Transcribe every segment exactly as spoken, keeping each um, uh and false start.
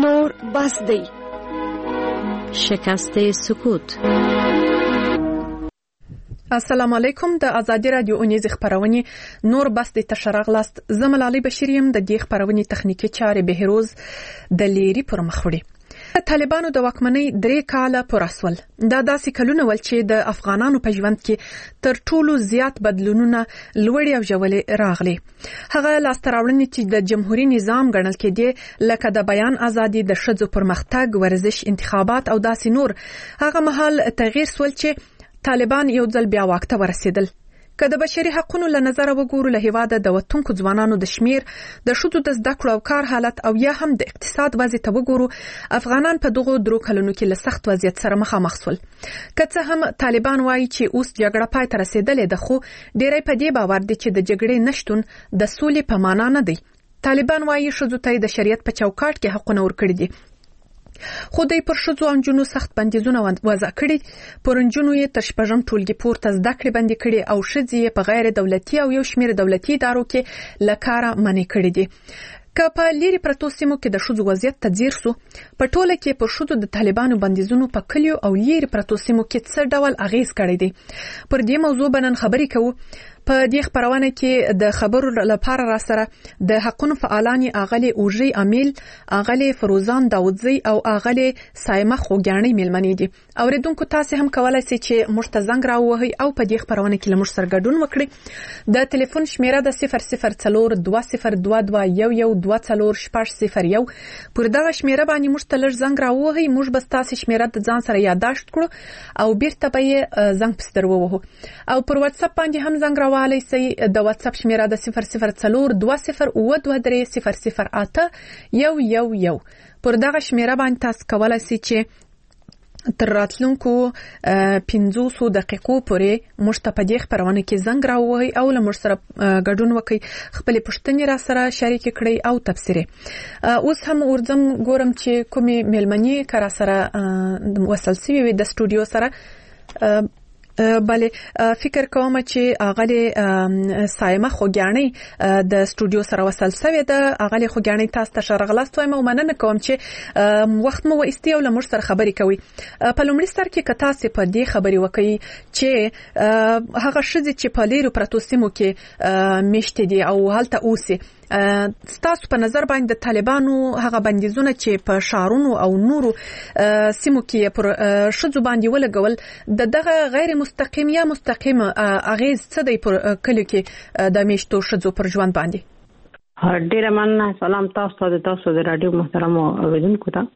نور بس دی. شکست سکوت. السلام علیکم. د ازادي رادیو اونیز خبرونه نور بس د تشرغلاست زملالي بشریم د دې خبرونه تخنیکی چارې بهروز د لیری پر مخوړي. طالبانو د واکمنۍ درې کاله پر اسول دا داسې کلونه ول چې د افغانانو په ژوند کې تر ټولو زیات بدلونونه لوړې او ژورې راغلي. هغه لاستراوړنې چې د جمهوریت نظام ګڼل کېدې لکه د بیان ازادي، د ښځو پرمختګ، ورزش، انتخابات او داسې نور، هغه مهال تغییر سول چې طالبان یو ځل بیا واک ته ورسېدل. که د بشري حقوقو له نظر وګورو، له هیواده د وطنکو ځوانانو د شمیر، د شذو د زده کړو او کار حالت او یا هم د اقتصاد وضعیت وګورو، افغانان په دغه درو کلونو کې له سخت وضعیت سره مخامخ شول. که څه هم طالبان وایي چې اوس جګړه پای ته رسیدلې ده، خو ډېری په دې باور دي چې د جګړې نشتون د سولې په معنا نه دی. طالبان وایي شذو ته د شریعت په چوکاټ کې حقونه ورکړي دي، خو دوی پر ښځو او نجونو سخت بندیزونه وضع کړي. پر نجونو یې تر شپږم ټولګي پورته زده کړې بندي کړي او ښځې یې په غیر دولتي او یو شمېر دولتي ادارو کې له کاره منع کړي دي. که په لیري پرتو سیمو کې د ښځو وضعیت ته ځیر سو، په ټوله کې پر ښځو د طالبانو بندیزونو په کلیو او لیري پرتو سیمو کې څه ډول اغیز کړی دی. پر دې موضوع بنن خبرې کوو. په دې خبرونه کې د خبرو لپاره را سره د حقونو فعالان اغلی اوجي امیل، اغلی فروزان داودزی او اغلی سایمه خوګانی ملمنې دي. اوریدونکو تاسو هم کولای شئ چې موږ ته زنګ راووهئ او په دې خبرونه کې لمر سره ګډون وکړئ. د ټلیفون شمیره د صفر صفر څلور دوه صفر دوه دوه یو یو دوه څلور شپږ صفر یو. پر دغه شمیره باندې موږ ته لږ زنګ راووهئ، موږ به تاسو شمیره د ځان سره یادداشت کړو او بیرته به یې زنګ پستر ووهو. او پر واتس اپ باندې هم زنګ والی سي د واتس اپ شمیره د صفر صفر څلور دوه صفر اوه دوه درې صفر صفر اته یو یو یو. پر دغه شمیره باندې تاسو کولای شئ چې تر راتلونکو پنځوسو دقیقو پورې موږ ته په دې خبرونه کې زنګ راووهئ او له موږ سره ګډون وکړئ، خپلې پوښتنې را سره شریک کړئ او تبصرې. اوس هم ورځم ګورم چې کومې مېلمنې که را سره وصل سوي وي د سټوډیو سره. بله فکر کوم چې اغلی سایمه خوګانی د سټوډیو سره وصل شوی ده. اغلی خوګانی تاسو ته شرغلاست وایم او مننه کوم چې وخت مو وایستی او لمر سره خبرې کوي. په لومړي سر کې که تاسو په دې خبرې وکړئ چې هغه ښځې چې په لیرو پرتو سیمو کې میشتې دي او هلته اوسي، ستاسو په نظر باندې د طالبانو هغه بندیزونه چې په شهرونو او نورو سیمو کې پر ښځو باندې ولګول، د دغه غیر مستقیم یا مستقیم اغیز څه دی پر کلیو کې د میشتو ښځو پر ژوند باندې؟ ډیره مننه. سلام تاسو ته، تاسو د رادیو محترم اوریدونکو ته.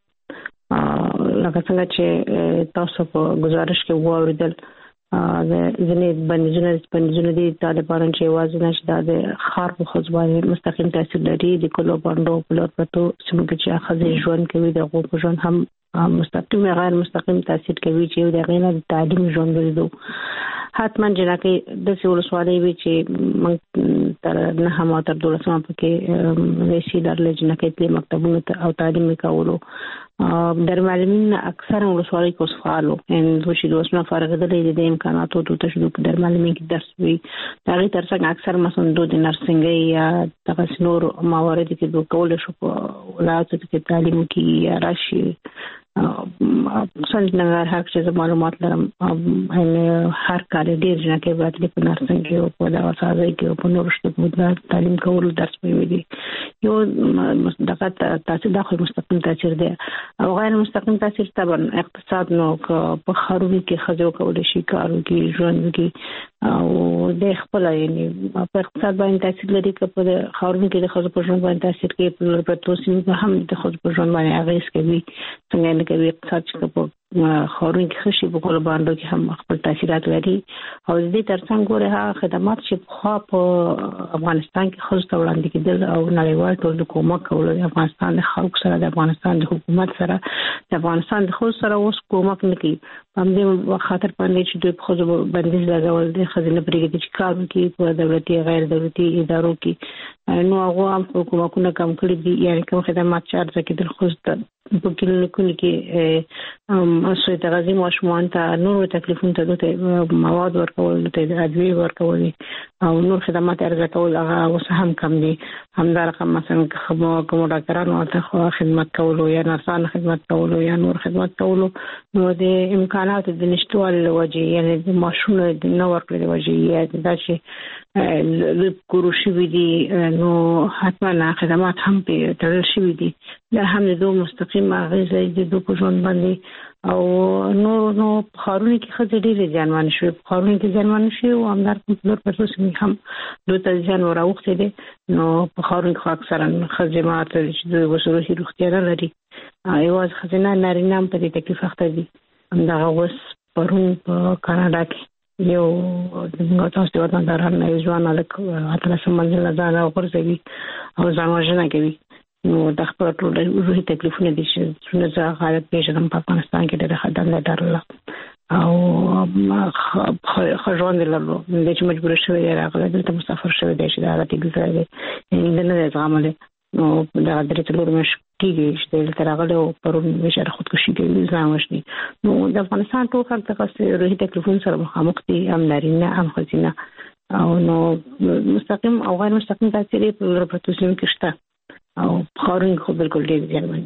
لکه څنګه چې تاسو په گزارش کې واوریدل، د ځینې بندیزونه بندیزونه دي طالبانو چې یوازې نشي د خار په خځو باندې مستقیم تاثیر لري. د کلو باندې په لور پرتو سیمو کې چې خځې ژوند کوي د هغو په ژوند هم مستقیم یا غیر مستقیم تاثیر کوي چې د غیر د تعلیم ژوند لري. حتما جنکه د سیول سوالې وی چې من تر نه هم تر دولسمه پکې رئیسي درلې جنکه د مکتبونو او تعلیم کولو در معلمین اکثر ولسوالۍ کې وسفالو ان دوی چې دوسمه فارغ دي د امکاناتو ته تشدو په در معلمین کې درس وی هغه ترڅنګ اکثر مثلا د نرسنګي یا د نور موارد کې دوی کول شو په ولایتو کې تعلیم کې یا راشي څنګه نګار هر څه معلومات لرم ان هر کال ډیر ځکه باید په نرسنګي او په دغه سازي کې په نور شته په تعلیم کول درس وی یو دغه تاسو دغه مستقیم تاثیر دی او غیر مستقیم تاثیر طبعا اقتصاد نو په خارونو کې خځو کول شي کارو کې ژوند کې او د خپل یعنی په اقتصاد باندې تاثیر لري چې په خارونو کې د خځو په ژوند باندې تاثیر کوي، په پرتو سیمو هم د خځو په ژوند باندې اغیز کوي. څنګه کوي اقتصاد چې په خارونو کې خشي په کول باندې کې هم خپل تاثیرات لري. او د دې ترڅنګ ګوره هغه خدمات چې خو په افغانستان کې خځو ته وړاندې کېدل او نړیوال ټول کومک کول د افغانستان د خلکو سره د افغانستان د حکومت سره د افغانستان د خځو سره اوس کومک نه کوي. هم دې خاطر باندې چې دوی په خځو بندیز لګول د خځو لپاره چې کار کوي په دولتي غیر دولتي ادارو کې، نو هغه هم حکومتونه کم کړی دي. یعنی کوم خدمات چارج کې د خځو په کلینیکونو کې سوی تغذیه ماشومان ته نور تکلیفونه ته د مواد ورکول ته ادویه ورکول او نور خدمات ارزه کول هغه اوس هم کم دي. همدارقه مثلا کوم کوم ډاکټرانو ته خدمت کول یا نرسانو خدمت کول یا نور خدمت کول نو د امکاناتو د نشټوالي له وجې یعنی د ماشومانو د نو ورکړې د وجې یا دا چې د کوروشي ودی نو حتما خدمات هم په تړل شوی دي. دا هم د دوه مستقیم اغیزه د دوه په ژوند باندې او نو نو خارونی کې خځې ډېرې ځانوان شوې خارونی کې ځانوان شوې او همدار په نور پروسې هم دوه ته ځان وراوخته دي. نو په خارونی کې اکثرا خځې ماته چې د وسروسي روغتیا نه لري ایواز خزینه نارینه هم په دې تکلیف اخته دي. همدغه اوس پرون په کاناډا کې یو د تاسو د وطندارانو نه ځوان الک اتلس منځله ځان غورځوي او ځان وژنه کوي. نو د خپل ټول روحي تکلیفونه دي چې څنګه حالت پیژنم په افغانستان کې د خدمت درلله او خژوند لرلو د چې مجبور شوی راغله دلته مسافر شوی دی چې دا حالت ګزاري نه نه زغمله. نو دا درې څلور مش کېږي چې تر هغه له پرون بشره خودکشي کوي ځان وشني. نو د افغانستان ټول خلک د روحي تکلیفونو سره مخامخ دي هم نارینه هم ښځینه او نو مستقیم او غیر مستقیم تاثیر په پروتوسیم کې شته او خارون خو بالکل ډېر ځانوندي.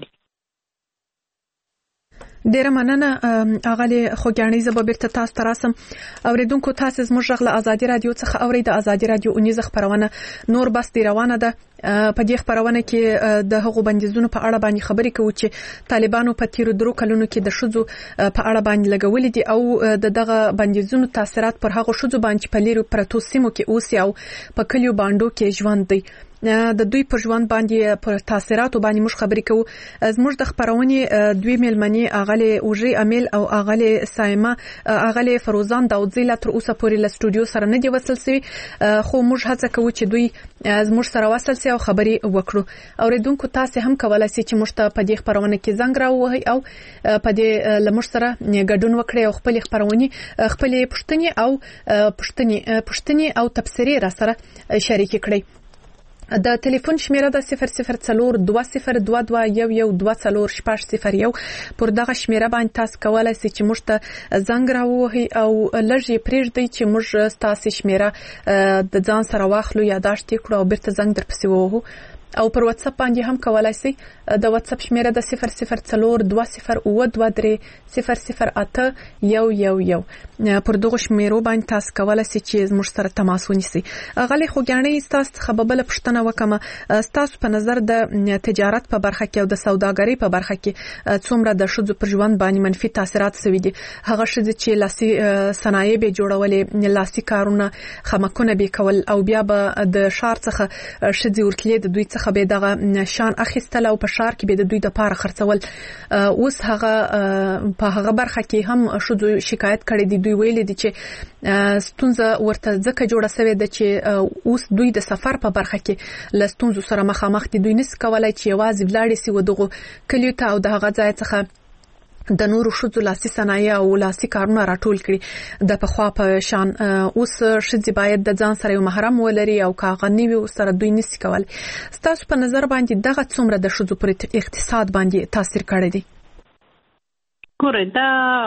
ډیره مننه اغلی خوګانی زبر بیرته تاسو ته راسم. اوریدونکو تاسو زموږ غږ له ازادي رادیو څخه اورید. ازادي رادیو اونیز خبرونه نور بس دی روانه ده. په دې خبرونه کې د هغو بندیزونو په اړه باندې خبرې کوي چې طالبانو په تیر درو کلونو کې د شذو په اړه باندې لګولې دي او د دغه بندیزونو تاثیرات پر هغو شذو باندې په لیرو پرتو سیمو کې اوسي او په کلیو باندې کې ژوند دی. د دوی پر ژوند باندې پر تاثیرات باندې موږ خبرې کوو. زموږ د خبرونې دوی ملمنې اغلی اوجي امیل او اغلی سایمه اغلی فروزان داودزی لا تر اوسه پورې له سټوډیو سره نه دی وصل سوي خو موږ هڅه کوو چې دوی زموږ سره وصل سي او خبرې وکړو. اوریدونکو تاسو هم کولای شئ چې موږ ته په دې خبرونه کې زنګ راووهئ او په دې لمر سره ګډون وکړئ او خپل خبرونه خپل پښتني او پښتني پښتني او تفسیري را سره شریک کړئ. د ټلیفون شمیره د صفر صفر څلور دوه صفر دوه دوه یو یو دوه څلور شپږ صفر یو پر دغه شمیره باندې تاسو کولای شئ چې موږ ته زنګ راووهئ او لږ پرېږدئ چې موږ تاسو شمیره د ځان سره واخلو یا داشت کړو او بیرته زنګ درپسې ووهو. او پر واتس اپ باندې هم کولای شئ. د واتس اپ شمیره د صفر صفر څلور دوه صفر او دوه درې صفر صفر اته یو یو یو پر دغه شمیرو باندې تاسو کولای شئ چې زموږ سره تماس ونیسئ. غلي خوګانی تاسو څخه بل پښتنه وکم تاسو په نظر د تجارت په برخه کې او د سوداګرۍ په برخه کې څومره د شذو پر ژوند باندې منفي تاثیرات سوي دي؟ هغه شذ چې لاسي صنایع به جوړولې لاسي کارونه خمکونه به کول او بیا به د شار څخه شذ ورتلې د دوی څخه به دغه شان اخیستل او په شار کې به د دوی د پاره خرڅول. اوس هغه په هغه برخه کې هم شذو شکایت کړي دي. دوی ویل دي چې ستونزه ورته ځکه جوړه شوې ده چې اوس دوی د سفر په برخه کې لستونزو سره مخامخ دي. دوی نس کولای چې یوازې ولاړ سي ودغه کلیو ته او دغه ځای څخه د نورو شذو لاسي صنایع او لاسي کارونه راټول کړي. د پخوا په شان اوس شذې باید د ځان سره یو محرم ولري او کاغنی وي سره دوی نس کول. ستاسو په نظر باندې دغه څومره د شذو پر اقتصاد باندې تاثیر کړی دی؟ ګوره دا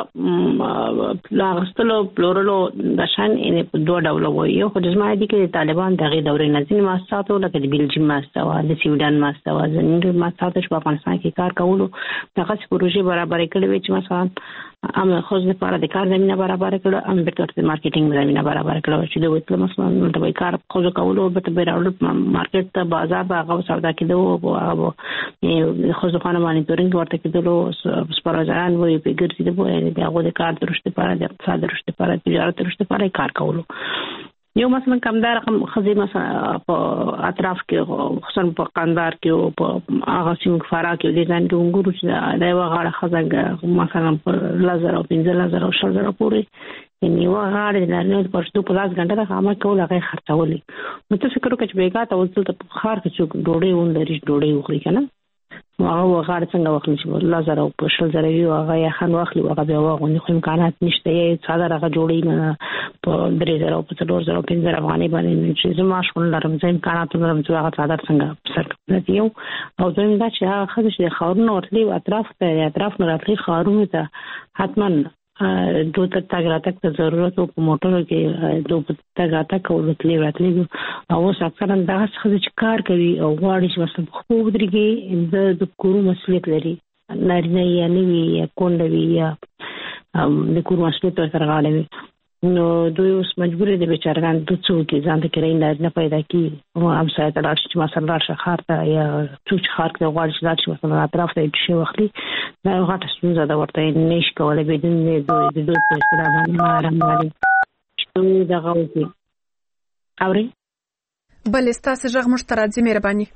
لاغستلو پلورلو د شان ان په دوه ډول وایي. یو خو د زما دي کې طالبان دغه دورې نظم ماستاتو لکه د بلجیم ماستوا د سویډن ماستوا زنده ماستاتو په افغانستان کې کار کولو دغه پروژې برابر کړې وي چې مثلا ام خو د لپاره د کار زمينه برابر کړو ام بیرته د مارکیټینګ زمينه برابر کړو چې د وټل مثلا د کار خو کولو به ته بیرول مارکیټ ته بازار هغه سودا کېدو او خو ځخانه مانیټورینګ ورته کېدلو سپارځان وي په ګرځي د بوله د هغه د کار درشته لپاره د اقتصاد درشته لپاره تجارت درشته لپاره کار کولو. یو مثلا کمدار رقم خزي مثلا په اطراف کې خصوصا په قندار کې او په هغه سیمه فرا کې د ځان کې ګورو چې دا یو غاړه خزنګ مثلا په لزر او پنځه لزر او شزر پورې یعنی و غاړه د نړۍ په شتو په لاس غنډه خامه کول هغه خرڅولې. نو څه فکر وکړ چې بیګا ته وځل ته خار کې چې ډوډۍ ون لري ډوډۍ وخوري کنه هغه غاړه څنګه واخلي چې الله زره او په شل زره یو هغه یا خان واخلي هغه بیا واغونې خو امکانات نشته یې څادر هغه جوړي نه په درې زره او په څلور زره او پنځه زره افغانۍ باندې چې زما شول لرم چې امکانات لرم چې هغه څادر څنګه سر کوي او دوی دا چې هغه خدای چې خاورونه ورتلي اطراف ته اطراف نه راتلي خاورونه ته حتما دوی ته تګ راتګ ته ضرورت او په موټرو کې دوی ته تګ راتګ او راتلي راتلي او اوس اکثرا دا څه چې کار کوي او غواړي چې مثلا خو ودرېږي د کورو مسؤلیت لري نارینه یا نوي یا کونډه وي یا د کورو مسؤلیت ورسره غاړه وي نو دوی اوس مجبور دي بیچارهان د څو کې ځان ته کړی نه پیدا کی او هم سره تلاش چې مثلا راشه خار ته یا څوک خار ته غواړي چې راشه مثلا اطراف ته شي وختي دا غټه ستونزه ده ورته نش کولای بدون دوی د دوی په سره باندې آرام لري چې دا غوږی اوري بل استاسه ژغ مشترک مهرباني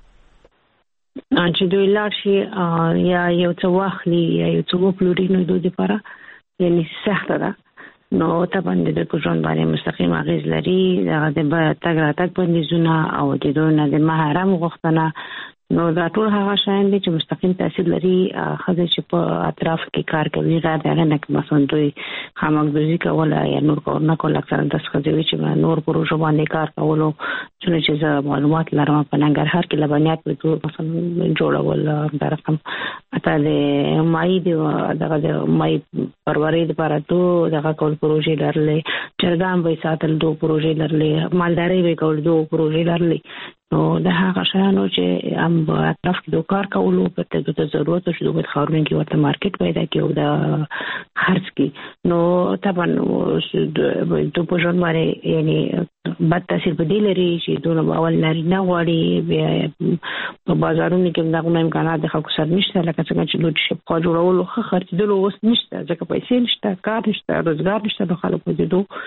چې دوی لاړ شي یا یو څه واخلي یا یو څه وپلوري نو دوی لپاره یعنی سخته ده نو ته باندې د ژوند باندې مستقیم اغیز لري هغه د تګ راتګ بندیزونه او د دونه د محرم غوښتنه نو دا ټول هغه شیان دي چې مستقیم تاثیر لري خدای چې په اطراف کې کار کوي غیر دغه نه مثلا دوی خامګدوزي کول یا نور کار نه کول اکثر د څه چې نور پروژه باندې کار کولو چې زه معلومات لرم په ننګرهار کې لبنیات په تور مثلا جوړول دا رقم اته د مای دی دغه د مای فروری لپاره دوه دغه کول پروژه لرلې چرګان به ساتل دوه پروژه لرلې مالداري به کول دوه پروژه لرلې نو دا هغه شانو چې هم په اطراف کې د کار کولو په ته د ضرورت شو د خاورین کې ورته مارکیټ پیدا کیو دا خرڅ کی نو طبعا د په ژوند باندې یعنی بد تاثیر په دې لري چې دونه اول لري نه غواړي په بازارونو کې دغه امکانات د خلکو سره نشته لکه څنګه چې لوټ شي په جوړولو خرڅېدل اوس نشته ځکه پیسې نشته کار نشته روزګار نشته د خلکو د دوه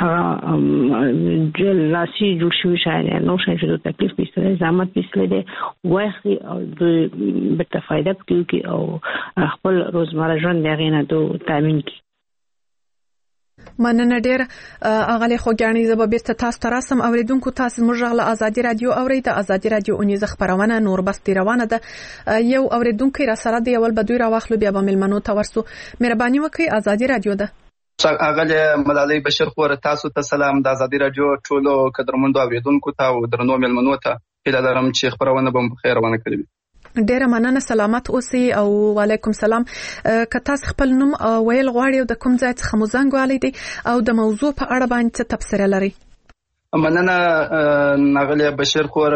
هغه جل لاسي جوړ شوی شاید نو شاید د تکلیف پیسې زحمت پیسې ده وایي او د به فائدہ کوي او خپل روزمره ژوند دغه نه دوه تامین کوي مننه ډیر اغلی خوګانی زب بیرته تاسو ته راسم اوریدونکو تاسو موږ غل ازادي رادیو اوري د ازادي رادیو اونیز خبرونه نور بس روانه ده یو اوریدونکو را سره دی اول بدوی را واخلو بیا به ملمنو تورسو مهرباني وکي ازادي رادیو ده اغلی ملالۍ بشیر خور تاسو ته سلام د ازادي رادیو ټولو قدرمنو اوریدونکو ته او درنو ملمنو ته هیله لرم چې خبرونه به په خیر ونه کړي ډیره مننه سلامت اوسئ او وعلیکم سلام که تاسو خپل نوم ویل غواړئ د کوم ځای څخه مو زنګ والی دی او د موضوع په اړه باندې څه تبصره لرئ مننه ناغلی بشیر خور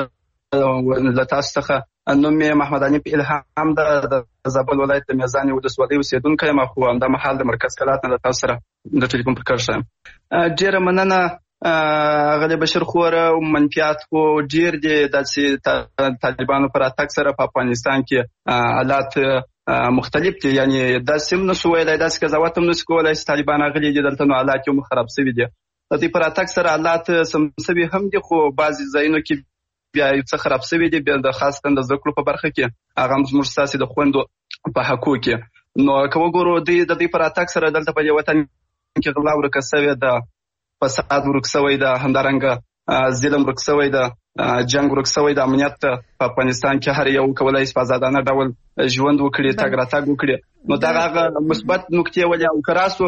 له تاسو څخه نوم یې محمد حنیف الهام د زابل ولایت د میزان ولسوالۍ اوسیدونکی یم خو همدا مهال د مرکز کلات نه د تاسو سره د ټلیفون پر کار شم ډیره مننه غلی بشیر خور منفیات خو ډیر دي د طالبانو پر اتاک سره په افغانستان کې حالات مختلف دي یعنی د سیم نو سویلای د قضاوت هم نو کولای چې طالبان غلي دي دلته نو حالات یو خراب شوي دي د دې پر اتاک سره حالات سمسوي هم دي خو بعضی ځایونو کې بیا څه خراب شوي دي بیا د خاص تند ذکر په برخه کې هغه موږ ساسي د خوندو په حقوق کې نو کوم ګورو د دې پر اتاک سره دلته په وطن کې غلا ورکه شوی ده فساد ورکسوي ده همدارنګه ظلم ورکسوي ده جنگ ورکسوي ده امنیت په افغانستان کې هر یو کولای شي په آزادانه ډول ژوند وکړي تګ راتګ وکړي نو دا هغه مثبت نکته ولې او کراسو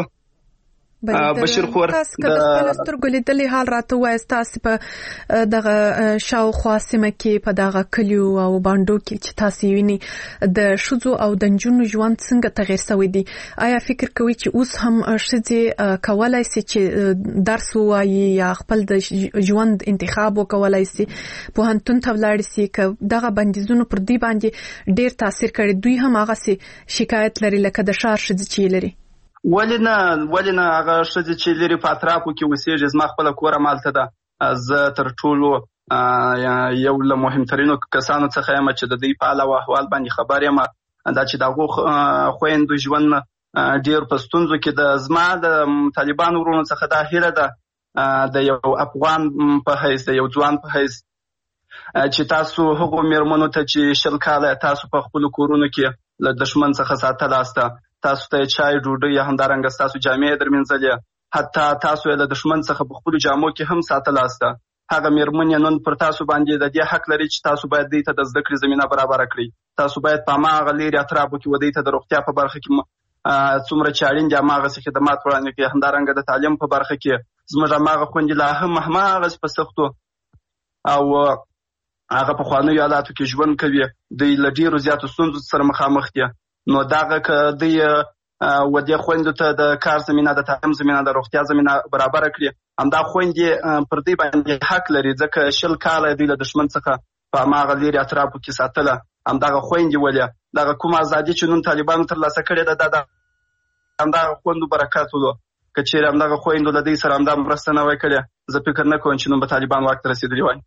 بشیر خور تاسو که د خپل سترګو لیدلې حال راته وایي تاسو په دغه شاوخوا سیمه کې په دغه کلیو او باندو کې چې تاسو ویني د شذو او د نجونو ژوند څنګه تغیر شوی دی آیا فکر کوي چې اوس هم شذې کولای شي چې درس وایي یا خپل د ژوند انتخاب وکولای شي په هنتون ته ولاړ شي که دغه بندیزونو پر دی باندې ډیر تاثیر کړي دوی هم هغه سي شکایت لري لکه د شار شذې چې لري ولنه ولنه هغه شذې چې لري په اطرافو کې وسیږي زما خپل کور مالته ده زه تر ټولو یو له مهمترینو کسانو څخه یم چې د دې په اړه احوال باندې خبر یم دا چې دغه خويندو ژوند ډیر په ستونزو کې د زما د طالبان ورونو څخه دا هیله ده د یو افغان په حیث د یو ځوان په حیث چې تاسو هغه میرمنو ته چې شل کاله تاسو په خپل کورونو کې له دشمن څخه ساتل استه تاسو ته چای ډوډۍ یا همدارنګه تاسو جامې درمنځلې حتی تاسو له دشمن څخه په خپل جامو کې هم ساتل استه هغه میرمنې نن پر تاسو باندې د دې حق لري چې تاسو باید دوی ته د زده کړې زمینه برابره کړئ. تاسو باید په هماغه لیرې اطرافو کې ودوی ته د روغتیا په برخه کې څومره چې اړین دي هماغسې خدمات وړاندې کړي. همدارنګه د تعلیم په برخه کې زموږ هماغه خویندې لا هم هماغسې په سختو او هغه پخوانیو حالاتو کې ژوند کوي. دوی له ډېرو زیاتو ستونزو سره مخامخ دي. نو دغه که دوی و دې خویندو ته د کار زمینه، د تعلیم زمینه، د روغتیا زمینه برابره کړي، همدا خویندې پر دوی باندې حق لري، ځکه شل کاله دوی له دښمن څخه په هماغه لیرې اطرافو کې ساتله. همدغه خویندې ولې دغه کومه ازادي چې نن طالبانو ترلاسه کړې ده، د همدغه خویندو برکت و. که چیرې همدغه خویندو له دوی سره همدا مرسته نه وای کړې، زه فکر نه کوم چې نن به طالبان واک ته رسېدلي وای.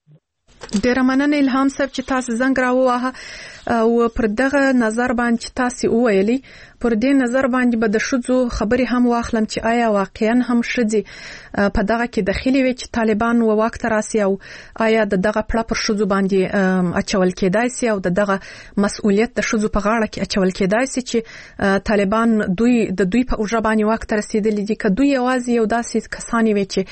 ډیره مننه الهام صاحب چې تاسو زنګ راووهه او پر دغه نظر باندې چې تاسو وویلي، پر دې نظر باندې به د ښځو خبرې هم واخلم چې آیا واقعا هم ښځې په دغه کې دخیلې وي چې طالبان و واک ته راسي، او آیا د دغه پړه پر ښځو باندې اچول کېدای سي او د دغه مسؤلیت د ښځو په غاړه کې اچول کېدای سي چې طالبان دوی د دوی په اوږه باندې واک ته رسېدلي دي، که دوی یوازې یو داسې کسان وي چې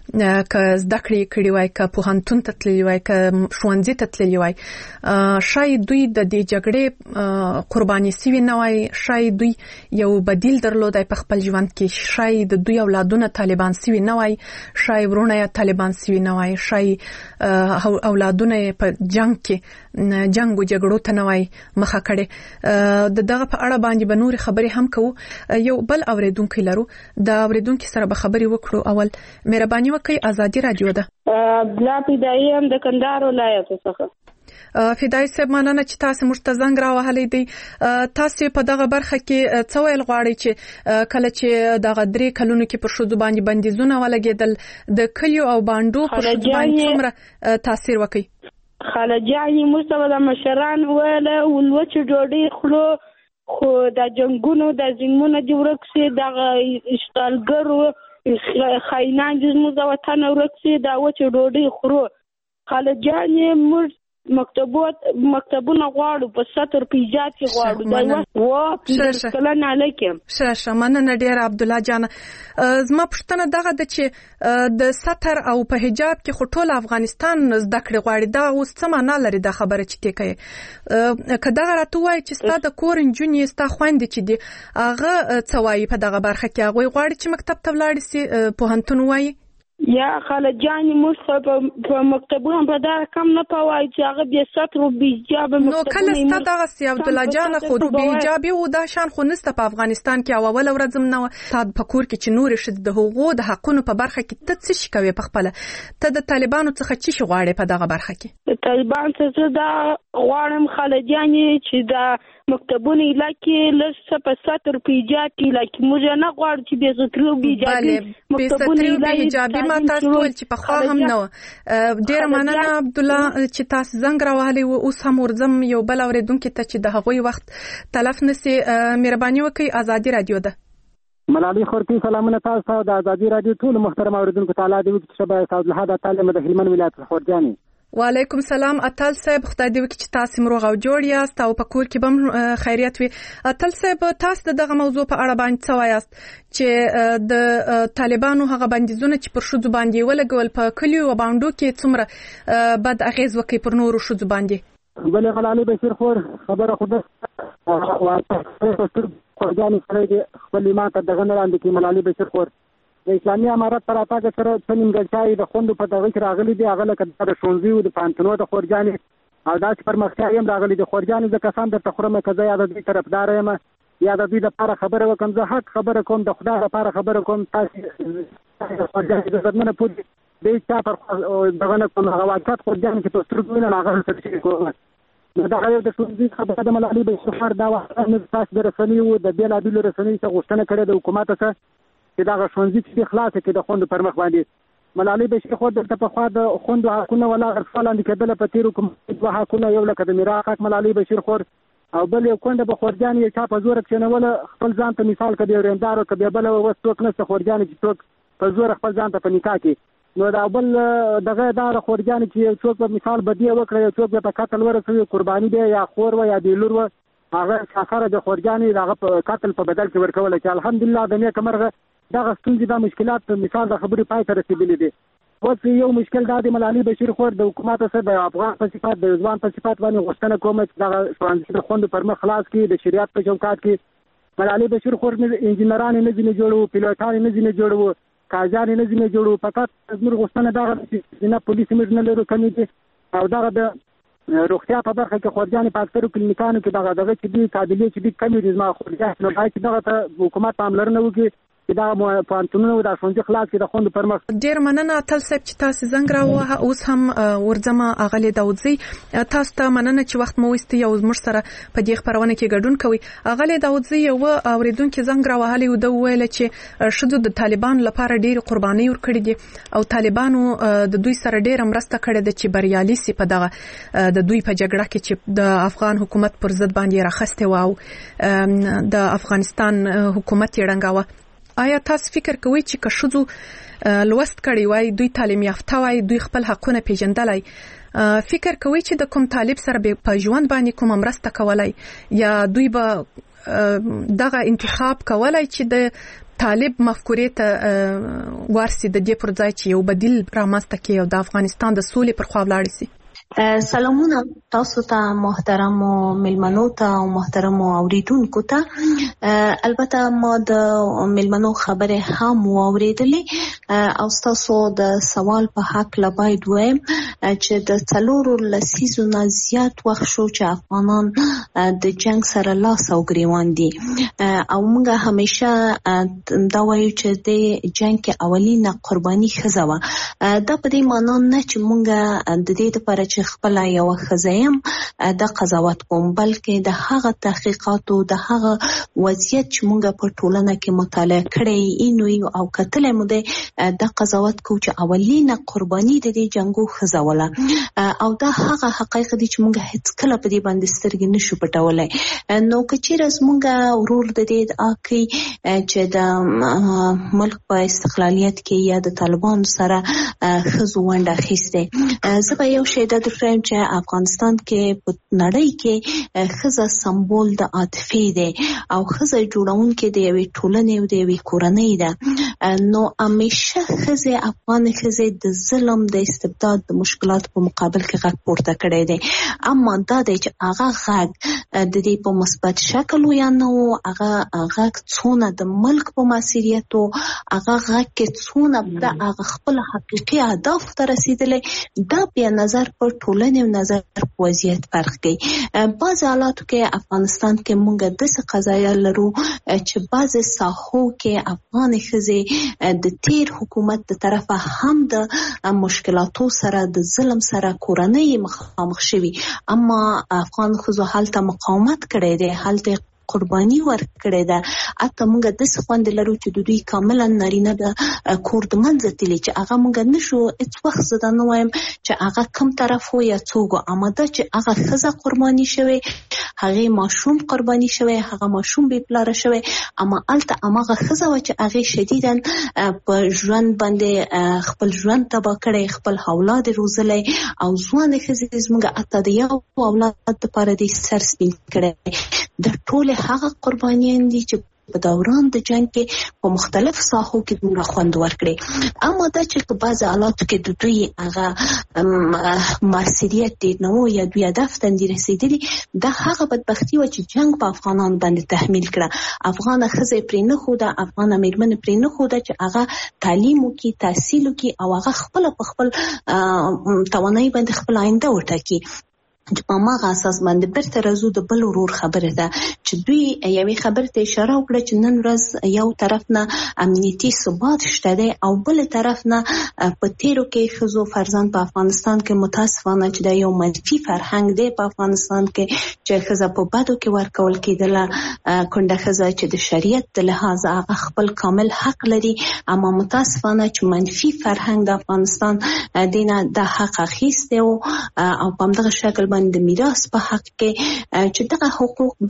که زده کړې کړي وای، که پوهنتون ته تللي وای، که ښوونځي ته تللي وای، شاید دوی د دې جګړې قرباني سوي نه وای، شاید دوی یو بدیل درلودای په خپل ژوند کې، شاید دوی اولادونه طالبان سوي نه وای، شاید ورونه طالبان سوي نه وای، شاید اولادونه په جنگ کې جنگ او جګړو ته نه وای مخه کړي. د دغه په اړه باندې به نور خبرې هم کوو. یو بل اوریدونکو لرو، د اوریدونکو سره به خبرې وکړو. اول مهرباني وکړئ، ازادي رادیو ده. بلا پیدایي هم د کندهار ولایت څخه. فدای صاحب مننه چې تاسو موږ ته زنګ راوهلی دی. تاسو په دغه برخه کې څه ویل غواړئ چې کله چې دغه درې کلونو کې پر ښځو باندې بندیزونه ولګېدل، د کلیو او بانډو پر ښځو باندې څومره تاثیر وکړي؟ خالجانې موږ ته د مشران ویله ولوچې ډوډۍ خورو، خو د جنګونو د ظلمونه دې ورک سي، دغه اشغالګرو خاینان دې زموږ د وطن ورک سي، دا وچې ډوډۍ خورو. خالجانې موږ مکتبات مکتبونه غواړو، په سطر پیجات کې غواړو. دا و په کلن علیکم شاشه مننه ډیر عبد الله جان. زما پښتنه دغه د چې د سطر او په حجاب کې خو ټول افغانستان زده کړې غواړي، دا اوس څه معنا لري دا خبره چې ته کوي؟ که دغه راته وایي چې ستا د کور نجونې ستا خویندې چې دي هغه څه وایي په دغه برخه کې؟ هغوی غواړي چې مکتب ته ولاړې سي، پوهنتون وایي؟ یا خالجانې موږ په مکتبونه په دا کم نه پوهایي چې هغه بې سطر او بې حجابه نو کله ستا دغسې عبدالله جانه خو بې حجابې و دا شان خو نسته په افغانستان کې، او اوله ورځ هم نه وه. تا په کور کې چې نورې ښځې د هغو د حقونو په برخه کې ته څه شي کوې په خپله؟ ته د طالبانو څخه څه شي غواړې په دغه برخه کې؟ د طالبان څخه زه دا غواړم خالجانې چې د مکتبونه علاقې لږ څه په سطر په حجاب کې علاقې موږ نه غواړو چې بې سطري او بې حجابي مکتبونه علاقې ما تاسو وویل چې پخوا هم نه وه. ډېره مننه عبدالله چې تاسو زنګ راوهلی و. اوس هم ورځم یو بل اورېدونکي ته چې د هغوی وخت تلف نه سي. مهرباني وکړئ، ازادي رادیو ده. ملالۍ خورکي سلامونه تاسو ته د ازادي رادیو ټولو محترم اورېدونکو ته. الله دې وکړي چې شبه صادالحد تعلیم د هلمند ولایت څخه خورجانې. وعلیکم سلام اتل صاحب، خدای دې وکړي چې تاسو مروغ او جوړ یاست او په کور کې به خیریت وي. اتل صاحب تاسو دغه موضوع په اړه باندې څه وایاست چې د طالبانو هغه بندیزونه چې پر ښځو باندې ولګول په کلیو او بانډو کې څومره بد اغیز وکړي پر نورو ښځو باندې؟ بلې غلالي بشیر خور خبره خو ده خورجانې سره دې خپل ایمان ته دغه نه وړاندې کړي. ملالي بشیر خور د اسلامي امارت پر راتګ سره څه نیمګړتیاوې د خوندو په دغه کې راغلي دي، هغه لکه د ښوونځیو د پوهنتونو د خورجانې او داسې پرمختیاوې هم راغلي دي. خورجانې زه کسان درته خورم که زه یا د دوی طرفداره یم یا د دوی لپاره خبره وکړم، زه حق خبره کوم، د خدای لپاره خبره کوم. تاسې خورجانې د زدمنه پورې د چا پر دغه نه کوم، هغه واقعیت خورجانې چې په سترګو وینم هغه سرچینې کوم. نو دغه یو د ښوونځي خبره د ملالۍ بشیر خور دا وخت تاسو د رسنیو د بېلابېلو رسنیو څخه غوښتنه کړې د حکومت څخه چې دغه ښوونځي چې خلاصه کړي د خوندو پر مخ باندې. ملالۍ بشیر خور دلته پخوا د خوندو حقونه ولاړ لاندې کېدله په تېرو حکومت دوه حقونه، یو لکه د میراث حق ملالۍ بشیر خور او بل یو کونډه به خورجانې یې چا په زوره کښېنوله خپل ځان ته مثال که بې ورېندار که بې بله اوس څوک نشته خورجانې چې څوک په زوره خپل ځان ته په نکاح کې. نو دا بل دغه دا د خورجانې چې یو څوک به مثال بدي وکړه، یو څوک به په قتل ورسوي، قرباني دی یا خور وه یا د لور وه، هغه شاخره د خورجانې د هغه په قتل په بدل کې ورکوله چې الحمدلله د نیکه مرغه دغه ستونزې دا مشکلات په مثال د خبرې پای ته رسېدلي دي. اوس یو مشکل دا د ملالۍ بشیر خور د حکومت سره د افغان په صفات د ځوان په صفات باندې غوښتنه کوم چې دغه ښوونځي د خوندو پر مخ خلاص کړي د شریعت په چوکاټ کې ملالۍ بشیر خور انجینران نه ځینې جوړو پیلوټان نه ځینې جوړو قاضیان نه ځینې جوړو فقط زموږ غوښتنه دغه چې نه پولیس موږ نه لرو کمی دي او دغه د روغتیا په برخه کې خورجانې په اکثرو کلینیکانو کې دغه دغه چې دي قابلیت چې دي کمی دي زما خورجان نو باید دغه ته حکومت پاملرنه وکړي چې دا پوهنتونونه او د ښوونځي خلاص کړي د خوندو پر مخ. ډېر مننه اتل صاحب چې تاسو زنګ راووهه. اوس هم ورځمه اغلې داودزی تاسو ته مننه چې وخت مو وستي او زموږ سره په دې خبرونه کې ګډون کوي. اغلې داودزی یو اوریدونکو زنګ راوهلی او د ویل چې شذو د طالبانو لپاره ډېر قرباني ورکړي دي او طالبانو د دوی سره ډېر مرسته کړې ده چې بریالي سي په دغه د دوی په جګړه کې چې د افغان حکومت پر ضد باندې راخسته و او د افغانستان حکومت یې ړنګاوه. آیا تاسو فکر کوئ چې که ښځو لوست کړی وای دوی تعلیم یافته وای دوی خپل حقونه پیژندلای فکر کوئ چې د کوم طالب سره په ژوند باندې کوم مرسته کولای یا دوی به دغه انتخاب کولای چې د طالب مفکورې ته ورسي د دې پر ځای چې یو بدیل رامنځته کړي او د افغانستان د سولې پر خوا ولاړ شي؟ سلامونه تاسو ته محترم ملمنو ته او محترم اوریدونکو ته. البته ما د ملمنو خبره هم واوریدلې او تاسو د سوال په حق لا باید وایم چې د څلورو لسیزو نه زیات وخت شو چې افغانان د جنگ سره لاس او ګریوان دي او موږ همیشه دا وایو چې د جنگ کې اولینه قرباني ښځه وه. دا په دې معنی نه چې موږ د دې لپاره چې خپل یو خزایم د قضاوت کوم بلکې د هغه تحقیقاتو د هغه وضعیت چې موږ په ټولنه کې مطالعه کړی اینو او کتل مو د قضاوت کو چې اولینه قرباني د دې جنگو خزاوله او دا هغه حقایق دي چې موږ هیڅ کله په دې باندې سترګې نشو پټولای. نو کچیر از موږ ورور د دې اکی چې د ملک په استقلالیت کې یا د طالبان سره خزو ونده خسته زه به یو شی د فریم چې افغانستان کې په نړۍ کې ښځه سمبول د عاطفې دی او ښځه جوړونکې د یوې ټولنې او د یوې کورنۍ ده. نو همیشه ښځې افغان ښځې د ظلم د استبداد د مشکلات په مقابل کې غږ پورته کړی دی اما دا دی چې هغه غږ د دې په مثبت شکل یا نه و هغه غږ څونه د ملک په مسیریت او هغه غږ کې څونه د هغه خپل حقیقي اهداف ته رسیدلی دا بیا نظر پر ټولنې او نظر په وضعیت فرق کوي. بعض حالاتو کې افغانستان کې موږ داسې قضایا لرو چې بعض ساحو کې افغان ښځې د تیر حکومت د طرفه هم د مشکلاتو سره د ظلم سره کورنۍ مخامخ شوي اما افغان ښځو هلته مقاومت کړی دی هلته قرباني ورکړې ده. اته موږ د څه خوند لرو چې د دوی کاملا نارینه د کور د منځ تللی چې هغه موږ نشو هیڅ وخت زه دا نه وایم چې هغه کم طرف و یا څوک اما دا چې هغه ښځه قرباني شوی هغه ماشوم قرباني شوی هغه ماشوم بې پلاره شوی اما الته هغه ښځه و چې هغه شدیداً په ژوند باندې خپل ژوند تباه کړی خپل اولاد روزلی او ځوان ښځې زموږ اته د یو اولاد لپاره د سر سپین کړی د ټول هغه قربانیان دي چې په دوران د جنگ کې په مختلف ساحو کې دومره خوند ورکړي اما دا چې په بعض حالاتو کې د دوی هغه مسئولیت دی نو یا دوی هدف ته رسیدلي دا هغه بدبختی و چې جنگ په افغانان باندې تحمیل کړه. افغان ښځې پرې نه خوده افغان میرمن پرې نه خوده چې هغه تعلیم وکړي تحصیل وکړي او هغه خپل په خپل توانایي باندې خپل آینده وټاکي. په ماغه اساس باندې برته راځو د بل ورور خبره ده چې دوی یوې خبره ته اشاره وکړه چې نن ورځ یو طرف نه امنیتي ثبات شته دی او بل طرف نه په تیرو کې ښځو فرزند په افغانستان کې متاسفانه چې دا یو منفي فرهنګ دی په افغانستان کې چې ښځه په بدو کې ورکول کېدله کونډه ښځه چې د شریعت د لحاظ هغه خپل کامل حق لري اما متاسفانه چې منفي فرهنګ د افغانستان دینه د حق اخیسته او په همدغه شکل باندې میراث په حق کې چې دغه حقوق برته د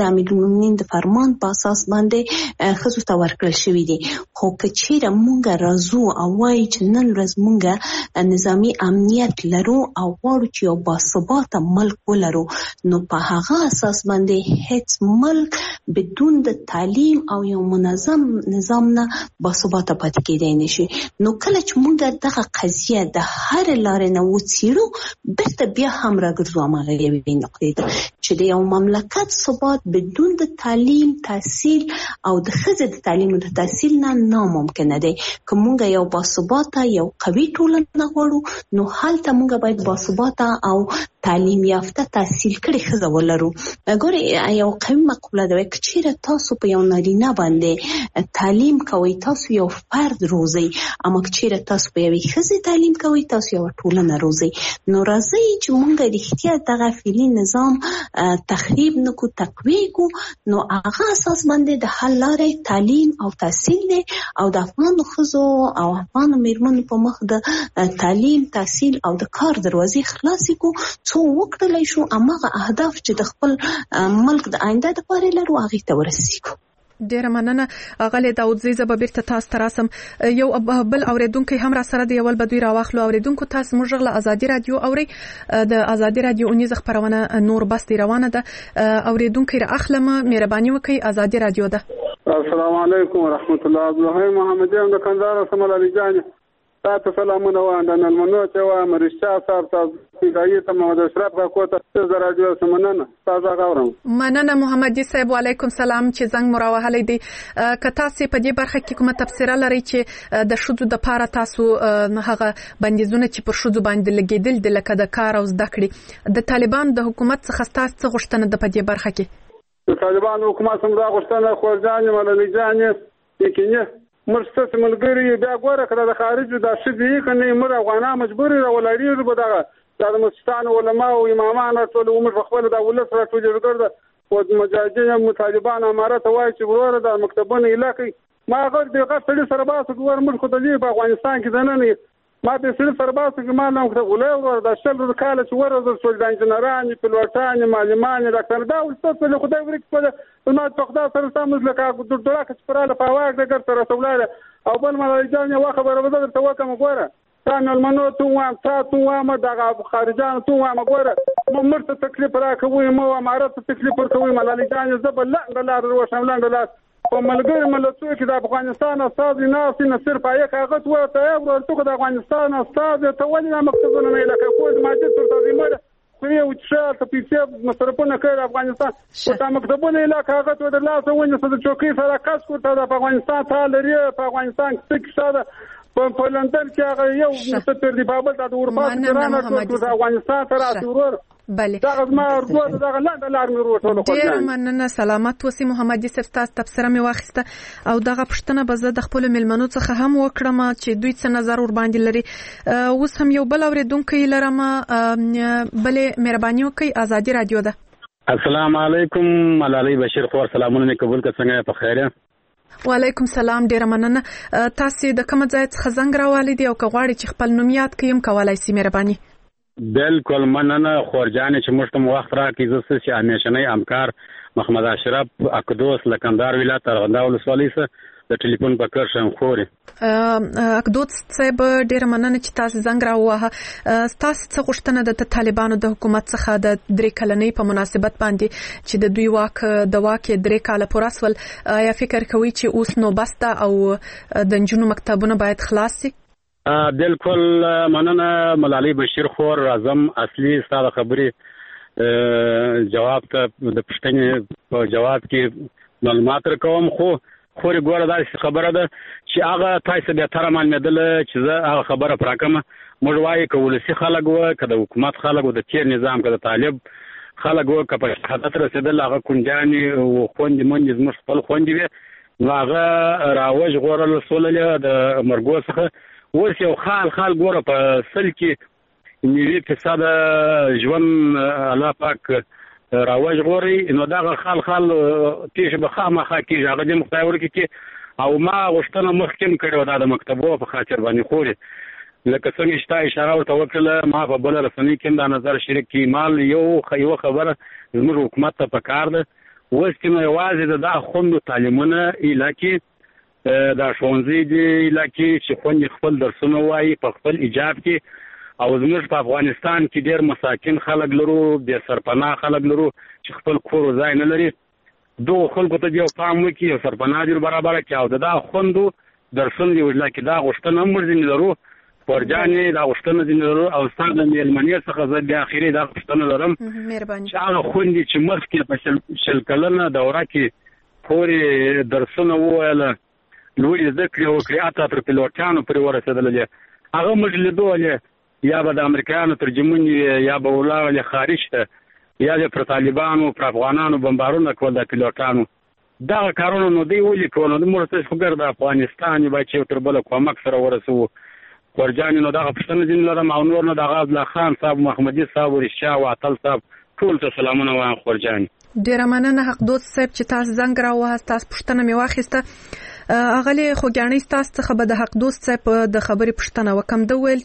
د امیرالمؤمنین د فرمان په اساس باندې ښځو ته ورکړل شوي دي. خو که چیرې موږ راځو او وایو چې نن ورځ موږ نظامي امنیت لرو او غواړو چې یو باثباته ملک ولرو، نو په هغه اساس باندې هیڅ ملک بدون د تعلیم او یو منظم نظام نه باثباته پاتې کېدای نشي. نو کله چې موږ دغه قضیه د هر لارې نه وڅېړو، بیرته بیا هم راګرځو هماغه یوې نقطې ته چې د یو مملکت ثبات بدون د تعلیم، تحصیل او د ښځې د تعلیم او د تحصیل نه ناممکنه دی. که موږ یو باثباته یو قوي ټولنه غواړو، نو هلته موږ باید باثباته او تعلیم یافته تحصیل کړې ښځه ولرو. ګورې یو قوي مقوله ده، که چیرې تاسو په یو نارینه باندې تعلیم کوئ، تاسو یو فرد روزئ، اما که چیرې تاسو په یوې ښځې تعلیم کوئ، تاسو یو ټولنه روزئ. نو راځئ چې موږ رښتیا دغه فعلي نظام تخریب نه کړو، تقویه کړو. نو هغه اساس باندې د حل لارې تعلیم او تحصیل دی، او د افغانو ښځو او افغانو میرمنو په مخ د تعلیم، تحصیل او د کار دروازې خلاصې کړو، څو وکړلی شو هماغه اهداف چې د خپل ملک د آینده دپاره لرو هغې ته ورسېږو. ډیره مننه اغلی داودزی. زه به بیرته تاسو ته راسم. یو بل اوریدونکی هم را سره دی، اول به دوی راواخلو. اوریدونکو تاسو موږ له ازادي رادیو اورئ. د ازادي رادیو اونیزه خپرونه نور بس دی روانه ده. اوریدونکی را اخلم، مهرباني وکړئ. ازادي رادیو ده. السلام علیکم ورحمت الله. عبدالرحیم محمدی هم د کندهار سمل علي جان تاسو سلامونه وایم. د نلمنو چې وایم رښتیا صاحب تاسو پیګایي ته محمد اشرف کا کوته د رادیو سمننه تاسو غواړم. مننه محمدی صاحب، وعلیکم سلام. چې زنګ مراوهلې دی، که تاسو په دې برخه کې کومه تفسیر لرئ چې د شذو د پاره تاسو هغه بندیزونه چې پر شذو باندې لګیدل د لکه د کار او زده کړې د طالبان د حکومت څخه تاسو څه غوښتنه ده په دې برخه کې؟ د طالبان حکومت څخه غوښتنه خو ځان ملالي جان یقیني مرستس ملګری بیا ګوره کړه د خارج د شذې کنه مر افغانان مجبور راولړي به دغه د مسلمان علماء او امامان ټول عمر خپل د ولس را ټول جوړ او مجاهدین مطالبان امارات وایي چې ورور د مکتبونو علاقې ما غږ دغه سړي سره باسو ور ملک د دې په افغانستان کې دنه ما د سړي سره باسو کې ما نو ولې ور د شل د کال چې ور د ټول د انجنیران پیلوټان معلمان ډاکټر دا ولستو له خدای ورک په ما تخدا سره سم لکه د دړه کې پراله په واګ د ګر سره سولاله او بل مالای جان یو خبره بدل ته وکم ګوره ثاني المنو تو وام تاسو وام دغه خارجان تو وام ګوره مو مرته تکلیف راکوي مو امارات تکلیف ورکوي مالای جان زبل لا دلار روشن لاندې په ملګری ملتونو کې د افغانستان استاد نه نه صرف یې کاغذ ورته ورته د افغانستان استاد ته ولې مکتوبونه نه لکه کوم ماجد تر تنظیمه خو یو چې ته پیسې مصرفونه کوي افغانستان او د مکتوبونه له کاغذ ور لاسه ونی څه د چوکۍ سره کاس کوته د افغانستان ته لري په افغانستان کې څه ساده په لندن کې هغه یو مستر دی بابل د اروپا څخه د افغانستان سره اتورور بله دا غزما ورغو دا غلاند لار مې وروټول خو ډیر مننه. سلامت وسی محمدي صاحب، تاسو تفسیر مې واخیسته او دغه پښتنه به زه د خپل ملمنو څخه هم وکړم چې دوی څه نظر ور باندې لري. اوس هم یو بل اوریدونکو لرم، بلې مهرباني وکړئ. ازادي رادیو ده. السلام علیکم. ملالۍ بشیر خور سلامونه مې قبول کړ. څنګه په خیره؟ وعلیکم سلام. ډیر مننه. تاسو د کوم ځای څخه زنګ راوالې دي او که غواړئ چې خپل نوم یاد کړئ کولای شئ؟ مهرباني. بالکل مننه خورجانې چې موږ ته وخت راکړئ. زه ستاسو همیشنی همکار محمد اشرف اقدوس لکندار ولایت ارغنداو ولسوالۍ څخه د ټلیفون په کار شم خوري. اقدوس صاحب ډیر مننه چې تاسو زنګ راووهه. تاسو څه غوښتنه د طالبانو د حکومت څخه د درې کلنۍ په مناسبت باندې چې د دوی واک د واک درې کاله پوره سول، یا فکر کوئ چې اوس نو بس ده او د نجونو مکتبونه باید خلاص شي؟ بالکل مننه ملالۍ بشیر خور. اعظم اصلي ستاسو خبرې جواب ته د پښتنې په جواب کې معلومات راکوم. خو خوري ګوره دا خبره ده چې هغه تاسو به تر مانمدل چې زه هغه خبره پراکم. موږ وایو که ولسی خلک و که د حکومت خلک و د تیر نظام که د طالب خلک و که په شهادت رسیدل هغه کونجانې او خوندې منډې زموږ خپل خوندې وي نو هغه راوژ غوړل سوللې د مرګو څخه. اوس یو خال خال ګوره په سل کې نیوي فیصده ژوند الله پاک راوژ غوري نو دغه خال خال تیش به خامخا کېږي هغه دې مخته ورکړي کې او ما غوښتنه مخکې کړې وه د مکتبو په خاطر باندې خوري لکه څنګه چې تا اشاره ورته وکړله ما په بله رسنۍ کې دا نظر شریک کړي. مال یو یوه خبره زموږ حکومت ته پکار ده اوس کې نو یوازې د دا خوندو تعلیمونه علاقې دا ښوونځي دي علاقې چې خوندې خپل درسونه وایي په خپل ایجاب کې او زموږ په افغانستان کې ډېر مساکین خلک لرو بې سرپناه خلک لرو چې خپل کور ځای نه لري دغو خلکو ته یو پام وکړي یو سرپناه دې برابره کړي او د دا خوندو درسونه یو علاقې دا غوښتنه هم موږ ځینې لرو پرجانې دا غوښتنه ځینې لرو او ستا د مېلمنې څخه زه بیا اخري دا غوښتنه لرم چې هغه خوندې چې مخکې په شل کلنه دوره کې پورې درسونه وویله لوړې زده کړې وکړې حتی تر پیلوټانو پورې ورسېدلې هغه موږ لیدولې یا به د امریکایانو ترجمون یا به ولاړلې خارج ته یا د پر طالبانو پر افغانانو بمبارونه کول د پیلوټانو دغه کارونه نو دوی ولې کول نو موږ ته خبر د افغانستان باید چې تر بل کومک سره ورسو ورجانې نو دغه پښتنه دین لرم او نور نو د غاز الله خان صاحب محمدي صاحب ورشا او عطل صاحب ټول ته سلامونه وایم خورجان ډیر مننه حق دوست صاحب چې تاسو زنګ راوهاست تاسو پښتنه می واخیسته اغلی خوګانی تاسو څخه به د حق دوست صاحب د خبرې پښتنه وکم د ویل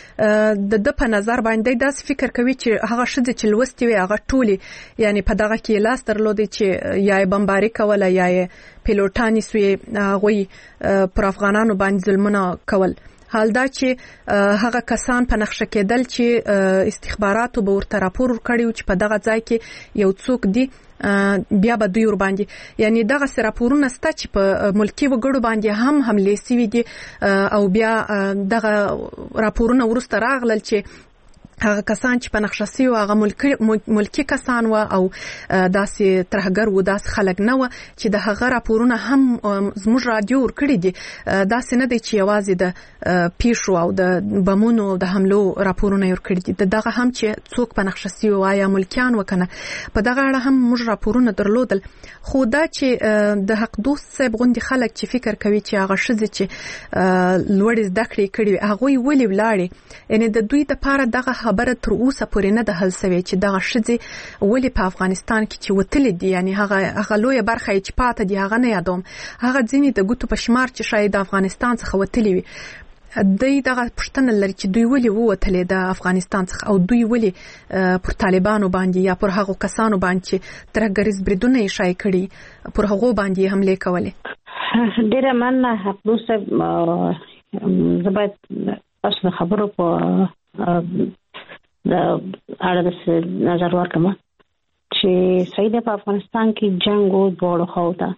چې د د په نظر باندې داس فکر کوي چې هغه شذ چې لوستي وي هغه ټولي یعنی په دغه کې لاس درلودي چې یا بمباري کوله یا پیلوټانی سوی غوي پر افغانانو باندې ظلمونه کول حال دا چې هغه کسان په نقشه کېدل چې استخباراتو به ورته راپور ورکړي چې په دغه ځای کې یو څوک دی بیا به دوی ور باندې یعنی دغه راپورونه ستا چې په ملکی وګړو باندې هم حمله سوي دي او بیا دغه راپورونه ورسته راغلل چې هغه کسان چې په نقشه سي او هغه ملکی ملکی کسان و او داسې ترهګر و داس خلک نه و چې د هغه راپورونه هم زموږ رادیو ور کړی دي داسې نه دی چې یوازې د پیښو او د بمونو او د حملو راپورونه ور کړی دي دغه هم چې څوک په نقشه سي او یا ملکیان وکنه په دغه اړه هم موږ راپورونه درلودل خو دا چې د حق دوست صاحب غوندي خلک چې فکر کوي چې هغه شذ چې لوړ زده کړې کړي هغه ولې ولاړي یعنی د دوی د پاره دغه خبره تر اوسه پورې نه ده حل شوې چې دغه شذ ولې په افغانستان کې چې وتل دي یعنی هغه هغه لوی برخه چې پاته دي هغه نه یادوم هغه ځینې د ګوتو په شمار چې شاید د افغانستان څخه وتلی وي دوی دغه پښتنه لري چې دوی ولې ووتلې د افغانستان څخه او دوی ولې پر طالبانو باندې یا پر هغو کسانو باندې چې ترهګریز بریدونه یې شای کړي پر هغو باندې حمله کولې ډیره مننه حق دوست زبات اصل خبرو په د اړه د نظر ورکم چې سید په افغانستان کې جنگ او دوړو خوته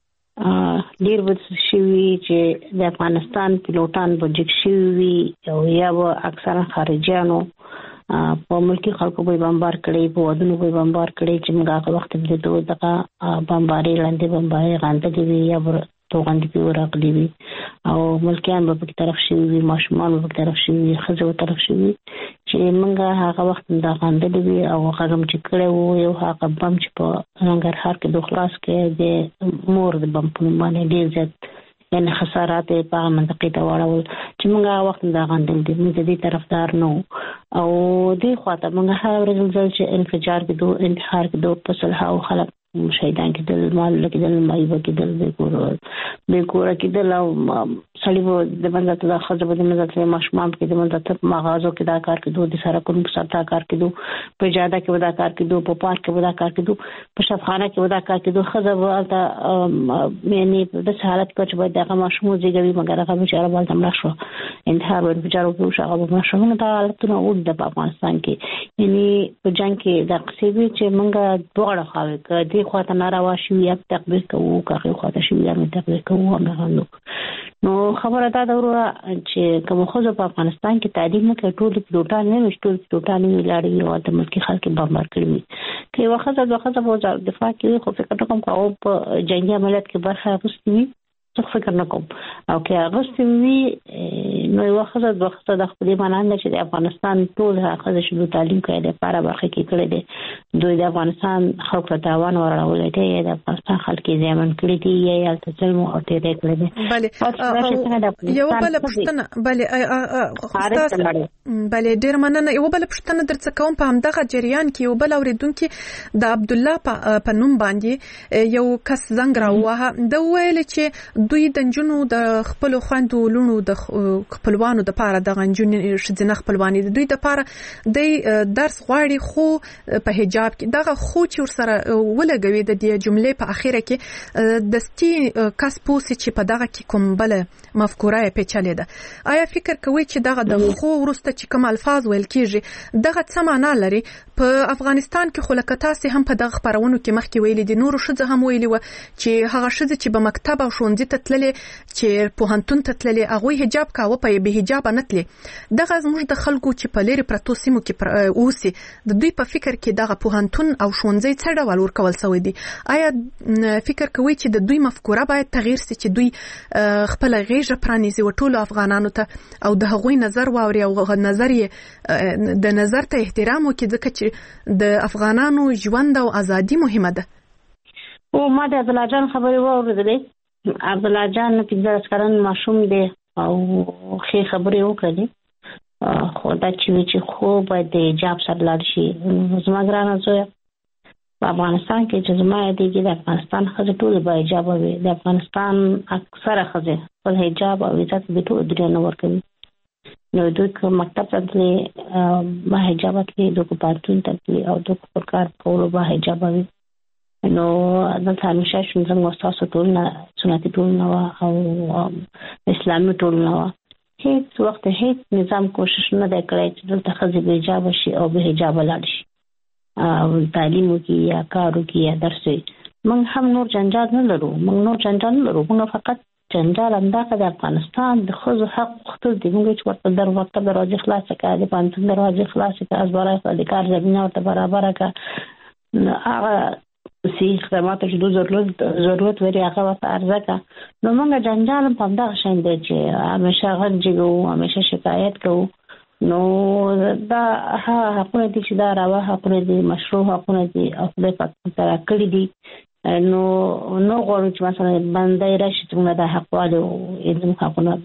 ډیر وڅ شوی چې د افغانستان پیلوټان بجک شوی او یا به اکثرا خارجيانو په ملکی خلکو به بمبار کړي په ودونو به بمبار کړي چې موږ هغه وخت د دوه دغه بمباري لاندې بمباري غانډه دی یا توغندې په ورغلي وي او ملکیان به په طرف شي وي ماشومان به په طرف شي وي خزه په طرف شي وي چې موږ هغه وخت د غانډه دی او هغه چې کړه وو یو هغه بم چې په ننګرهار کې د خلاص کې د مور د بم په باندې ډیر زیات یعنی خسارات په منطقې ته وړول چې موږ هغه وخت د غانډه دی موږ د دې طرفدار نو او دې خواته موږ هر ورځ چې انفجار کې دوه انتحار کې دوه په صلح او خلک شهیدان کېدل مال کېدل مایوه کېدل به کور به کور کېدل او سړي وو د باندې ته د خځو په دمه ته ماشومان کې د باندې ته مغازو کې دا کار کې دوه د سره کوم سره کار کې دوه په جاده کې ودا کار کې دوه په پارک کې ودا کار کې دوه په شفخانه کې ودا کار کې دوه خځو ولته یعنی د حالت کې چې باید هغه ماشوم زیږوي مګر هغه چې عرب ولته مړ شو انتحار ور بچارو کې شغله مړ شو نو دا حالتونه او د افغانستان کې یعنی په جنگ کې د قصيبي چې موږ دوړه خاوي کې خواته ناروا شي یا تقدیر کوو کاغه خواته شي یا تقدیر کوو هغه نو خبره دا دوره چې کوم خو په افغانستان کې تعلیم نه کوي ټول پیلوټان نه ټول پیلوټان نه لاړي او د ملکی خلک بمبار کړی کې وخت د وخت په دفاع کې خو فکر کوم کوم په جنگي عملیات کې برخه اخیستي څه فکر نه کوم او کې اغوستي وی نو وخت د وخت د خپل مانند چې د افغانستان ټول هغه چې د تعلیم کوي د لپاره برخه کې کړی دی دوی د افغانستان خلک ته تاوان ورولې دی د افغانستان خلک یې ځمن کړی دی یا تل مو او ته کړی دی بله یو بل پښتنه بله بله ډیر مننه یو بل پښتنه درڅ کوم په همدغه جریان کې یو بل اوریدونکو د عبد الله په نوم باندې یو کس زنګ راوه د ویل چې دوی د جنونو د خپل خويندو لونو د خپلوانو د پاره د غنجونې شذنه خپلوانی د دوی د پاره د درس غواړي خو په حجاب کې دغه خو چې ور سره ولګوي د دې جملې په اخیره کې د ستی کس پوسې چې په دغه کې کوم بل مفکوره پیچلې ده آیا فکر کوي چې دغه د خو ورسته چې کوم الفاظ ویل کیږي دغه څه معنا لري په افغانستان کې خلکتا سي هم په دغه خبرونو کې مخکې ویلي دي نور شذ هم ویلي و چې هغه شذ چې په مکتب او ښوونځي ته تللې چې په هنتون ته تللې هغه حجاب کاوه په به حجاب نه تللې دغه زموږ د خلکو چې په لری پرتو سیمو کې اوسي د دوی په فکر کې دغه په هنتون او ښوونځي څه ډول ورکول سوی دي آیا فکر کوي چې د دوی مفکوره باید تغییر سي چې دوی خپل غیږه پرانیزي ټول افغانانو ته او د هغوی نظر واوري او نظر یې د نظر ته احترام وکړي ځکه چې د افغانانو ژوند او ازادي مهمه ده او ما د عبدالله جان خبرې واورېدلې عبدالله جان پنځه کلن ماشوم دی او ښې خبرې وکړې خو دا چې چې خو باید د حجاب سره لاړ شي زما ګرانه زویه په افغانستان کې چې زما یادېږي د افغانستان ښځې ټولې به حجابه وي د افغانستان اکثره ښځې خپل حجاب او عزت د ټولو دنیا نه ورکوي نو دوی که مکتب ته تللې با حجابه تللې دوی که پارتون ته تللې او دوی که پر کار کولو با حجابه وي نو دلته همیشه شون زموږ ستاسو ټولنه سنتي ټولنه وه او اسلامي ټولنه وه هیڅ وخت هیڅ نظام کوشش نه دی کړی چې دلته ښځې بې حجابه شي او بې حجابه لاړ شي او تعلیم وکړي یا کار وکړي یا درس وکړي موږ هم نور جنجال نه لرو موږ نور جنجال نه لرو موږ فقط جنجال همدغه د افغانستان د ښځو حق غوښتل دي موږ چې ورته در ورته دروازې خلاصې کړه د پوهنتون دروازې خلاصې کړه ازباره کړه د کار زمینه ورته برابره کړه هغه سی خدماتو چې دوی ضرورت ضرورت لري هغه ورته عرضه کړه نو موږ جنجال په همدغه شان دی چې همیشه غږ جګوو همیشه شکایت کوو نو دا هغه حقونه دي چې دا روا حقونه دي مشروع حقونه دي او خدای پاک ترا کړی دي نو نو غواړو چې مثلا باندې راشي څنګه د حقوالو او علم حقونه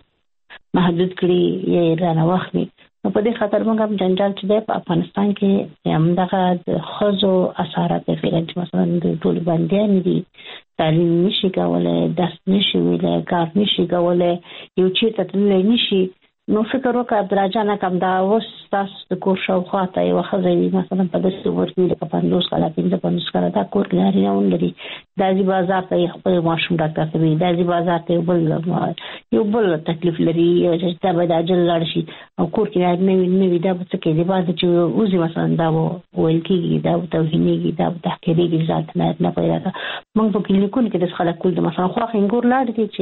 محدود کړي یا رانه واخلي نو په دې خاطر موږ هم جنجال چې دی په افغانستان کې همدغه د ښځو اثرات دی چې مثلا د ټول بندیان دي تعلیم نشي کولی درس نشي ویلی کار نشي کولی یو چېرته تللی نشي نو فکر وکړه عبدالله جانه کوم دا اوس تاسو د کور شاوخوا ته یوه ښځه وي مثلا په داسې عمر کې لکه پنځوس کاله پنځه پنځوس کاله دا کور کې نارینه ولري دا ځي بازار ته یې خپل ماشوم ډاکټر ته وي دا ځي بازار ته یو بل یو بل تکلیف لري چې دا باید عاجل لاړ شي او کور کې نارینه وي نه وي دا به څه کوي بعد چې وځي مثلا دا به ویل کېږي دا به توهینېږي دا به تحقیرېږي ذات نه نه پیدا کړه موږ په کلینیکونو کې داسې خلک کول دي مثلا خواښ انګور لاړ دي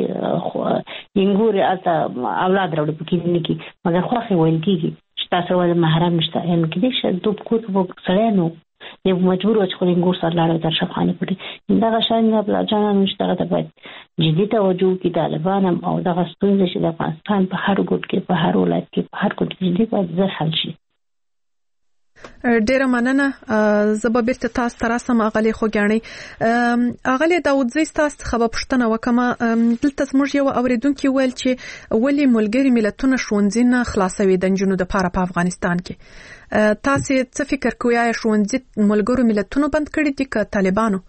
چې انګور هلته اولاد راوړي په کلینیک کې مګر خواښې ویل کېږي چې تاسو ولې محرم نشته یعنې کېدای شي دوی په کور کې به سړی نه یو مجبور و چې خپل انګور سره لاړ در شفخانې پټې دغه شیان عبدالله جانان چې دغه ته باید جدي توجه وکړي طالبان هم او دغه ستونزې چې د افغانستان په هر ګوټ کې په هر ولایت کې په هر ګوټ کې جدي باید زر حل شي ډیره مننه زه به بیرته تاسو ته راسم اغلې خوږیاڼۍ اغلې داودزی تاسو خبر پوښتنه وکم دلته زموږ یو اوریدونکو ویل چې ولی ملګری ملتونه ښوونځي نه خلاصوي د نجونو د پاره په افغانستان کې تاسو څه فکر کوئ یا ښوونځي ملګرو ملتونو بند کړي دي که طالبانو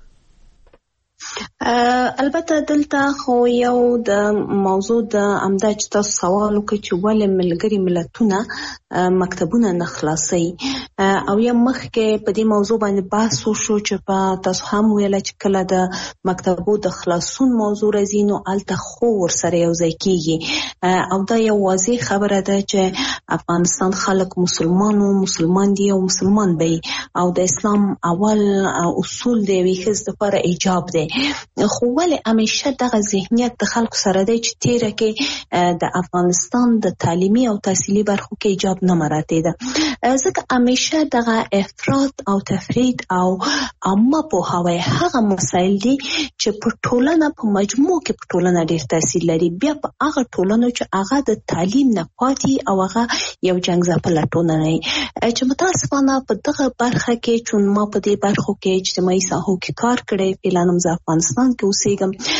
البته دلته خو یو د موضوع د امدا چې تاسو سوال وکړئ چې ولې ملګري ملتونه مکتبونه نه خلاصي او یا مخکې په دې موضوع باندې بحث وشو چې په تاسو هم ویل چې کله د مکتبو د خلاصون موضوع راځي نو الته خو ور سره یو ځای کیږي او دا یو واضح خبره ده چې افغانستان خلک مسلمانو مسلمان دي او مسلمان به او د اسلام اول اصول دی ویخز د پر ایجاب دی خو ولې همیشه دغه ذهنیت د خلکو سره دی چې تیره کې د افغانستان د تعلیمي او تحصیلي برخو کې ایجاب نه مراته ده ځکه همیشه دغه افراط او تفرید او عامه پوهاوی هغه مسایل دي چې په ټولنه په مجموع کې په ټولنه ډیر تاثیر لري بیا په هغه ټولنه چې هغه د تعلیم نه پاتې او هغه یو جنگ ځپل ټولنه نه چې متاسفانه په دغه برخه کې چې ما په دې برخو کې اجتماعي ساحو کې کار کړی فعلا افغانستان کې اوسېږم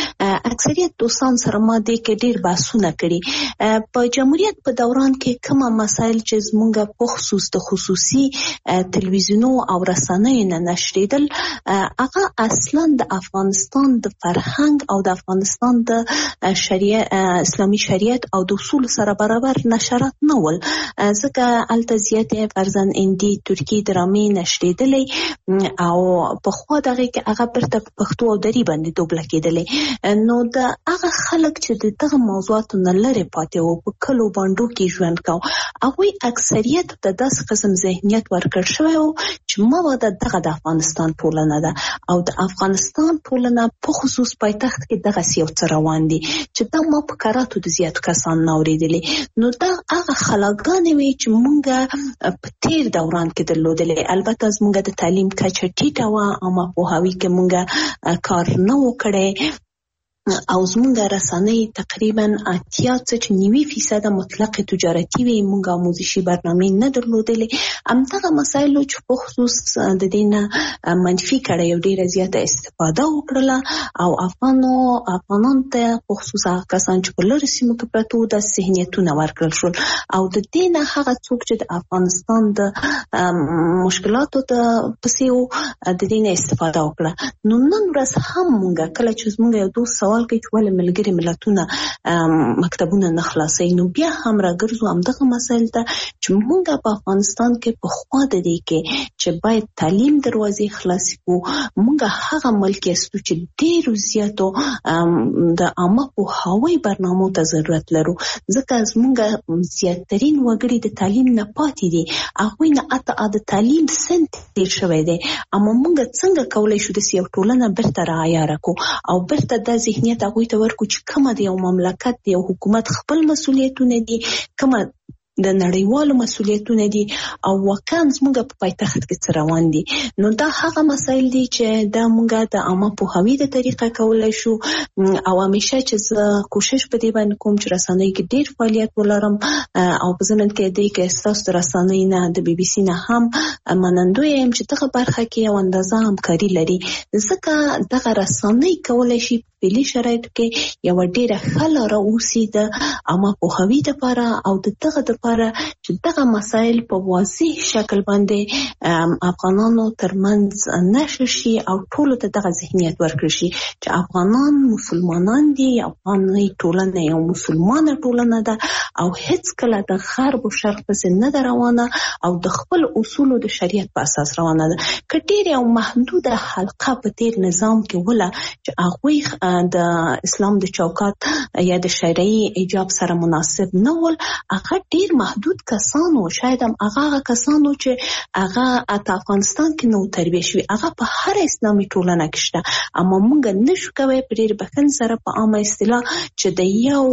اکثریت دوستان سره ما د کې ډیر بحثونه کړي. په جمهوریت په دوران کې کومه مسایل چې زمونږ په خصوص د خصوصي تلویزیونو او رسنیو نه نشریدل، هغه اصلا د افغانستان د فرهنګ او د افغانستان د شریعت اسلامي شریعت او د اصول سره برابر نشرات نه ول. ځکه الته زیاتې فرزن اندي ترکی درامې نشریدلې او په خوا دغه کې هغه پرته پښتو او دری باندې دوبله کېدلې. نو د هغه خلک چې دغه موضوعات نه لري پاتې وو په کلو باندې کې ژوند کاو، هغه اکثریت د داس قسم ذهنیت ورکړ شوی او چې ما د دغه د افغانستان ټولنه ده او د افغانستان ټولنه په خصوص پایتخت کې دغه سیو روان دي چې دا ما په کاراتو د زیات کسان نوریدلې. نو دا هغه خلاګانې وي چې مونږه په تیر دوران کې درلودلې. البته زمونږ د تعلیم کچه ټیټه وه او ما پوهاوي کې مونږه کار نه و کړی او زمونږ رسنۍ تقریبا اتیا څخه نوي فیصد مطلق تجارتي وي، مونږ آموزشي برنامې نه درلودلې. همدغه مسایلو چې په خصوص د دې نه منفي کړه یو ډیره زیاته استفاده وکړله او افغانو افغانان ته په خصوص هغه کسان چې په لرې سیمو کې پراته د ذهنیتونه ورکړل شول او د دې نه هغه څوک چې د افغانستان د مشکلاتو ته پسې وو د دې نه استفاده وکړه. نو نن ورځ هم مونږ کله چې زمونږ یو دوست سوال کوي چې ولې ملګري ملتونه مکتبونه نه خلاصوي، نو بیا هم راګرځو همدغه مسایل ته چې مونږ په افغانستان کې په خوا د دې کې چې باید تعلیم دروازې خلاصې کړو. مونږ هغه ملک یاستو چې ډېرو زیاتو د عامه پوهاوي برنامو ته ضرورت لرو، ځکه زمونږ زیاترین وګړي د تعلیم نه پاتې دي، هغوی نه حتی د تعلیم سن تېر شوی دی. اما مونږ څنګه کولی شو داسې یو ټولنه بیرته راعیاره کړو او بیرته دا ذهنیت هغوی ته ورکړو چې کومه د یو مملکت د یو حکومت خپل مسؤلیتونه دي، کومه د نړیوالو مسؤلیتونه دي او واقعا زموږ په پایتخت کې څه روان دي. نو دا هغه مسایل دي چې دا موږ د عامه پوهاوي د طریقه کولای شو او همیشه چې زه کوشش په دې باندې کوم چې رسنۍ کې ډېر فعالیت ولرم او په ضمن کې دی کې ستاسو د رسنۍ نه د بي بي سي نه هم منندوی یم چې دغه برخه کې یو اندازه همکاري لري، ځکه دغه رسنۍ کولای شي په فعلي شرایطو کې یو ډېره ښه لاره اوسي د عامه پوهاوي دپاره او د دغه دپاره چې دغه مسایل په واضح شکل باندې افغانانو ترمنځ نشر شي او ټولو ته دغه ذهنیت ورکړي شي چې افغانان مسلمانان دي، افغاني ټولنه یو مسلمانه ټولنه ده او هیڅ کله د غرب او شرق پسې نه ده روانه او د خپل اصولو د شریعت په اساس روانه ده. که ډېر یو محدوده حلقه په تیر نظام کې وله چې هغوی د اسلام د چوکات یا د شرعي ایجاب سره مناسب نه ول، هغه ډېر محدود کسانو، شاید هم هغه کسانو چې هغه په افغانستان کې نو تربیه شوي، هغه په هر اسلامي ټولنه کې شته. اما موږ نشو کولی په ډېر بخن سره په عامه اصطلاح چې د یو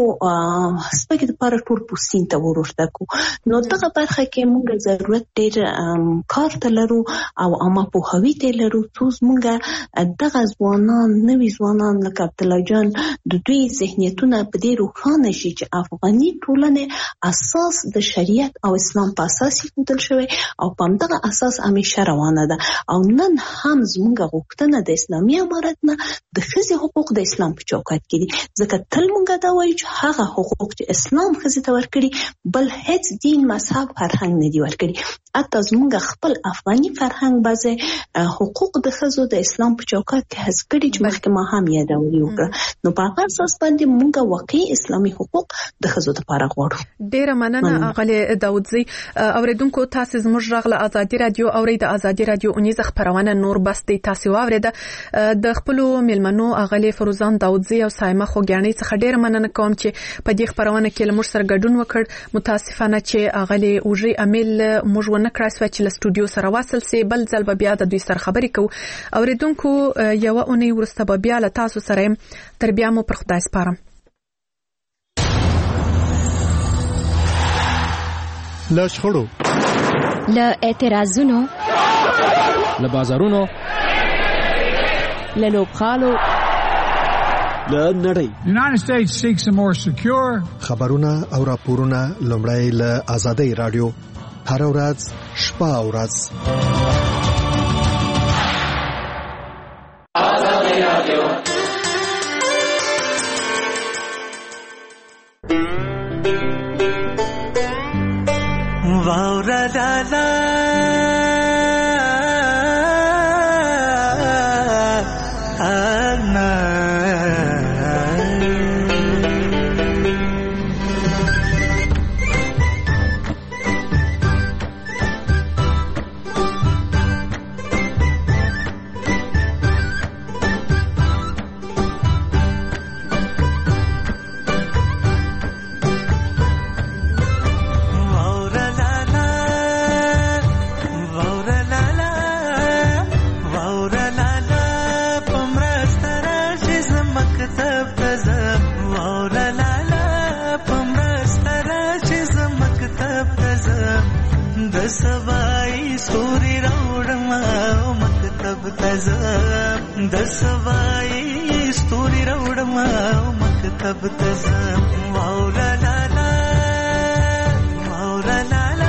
سپک دپاره ټول پوستین ته ورورته کړو. نو دغه برخه کې موږ ضرورت ډېر کار ته لرو او عامه پوهاوي ته لرو، څو موږ دغه ځوانان نوي ځوانان لکه عبدالله جان د دوی ذهنیتونه په دې روښانه شي چې افغاني ټولنې اساس د شریعت او اسلام په اساس ایښودل شوی او په همدغه اساس همیشه روانه ده. او نن هم زموږ غوښتنه د اسلامي امارت نه د ښځې حقوق د اسلام په چوکاټ کې دي، ځکه تل موږ دا وایو چې هغه حقوق چې اسلام ښځې ته ورکړي بل هیڅ دین مذهب فرهنګ نه دي ورکړي. حتی زموږ خپل افغاني فرهنګ بعضې حقوق د ښځو د اسلام په چوکاټ کې حذف کړي چې مخکې ما هم یادولي وکړه. نو په هغه اساس باندې موږ واقعي اسلامي حقوق د ښځو لپاره غواړو. ډېره مننه اغلی داودزی. اوریدونکو تاسو زموږ غږ له ازادي رادیو اورئ. د ازادي رادیو اونیزه خبرونه نور بس دی تاسو واورېده. د خپل میلمنو اغلی فروزان داودزی او سایمه خوګیانی څخه ډېره مننه کوم چې په دې خبرونه کې لمر سره ګډون وکړ. متاسفانه چې اغلی اوجي امیل موږ ونه کړای سو چې له سټوډیو سره واصل سي، بل ځل به بیا د دوی سره خبرې کوو. اوریدونکو یو اونۍ ورسته به بیا له تاسو سره تر بیا مو پر خدای سپارم. له شخړو، له اعتراضونو، له بازارونو، له لوبغالو، له نړۍ. United States seeks a more secure. خبرونه او راپورونه لومړی له آزادۍ رادیو هر ورځ شپه او ورځ. آزادۍ رادیو سبای ستوري راوړم مکتب ته ځم د سبای ستوري راوړم مکتب ته ځم واوره لالا واوره لالا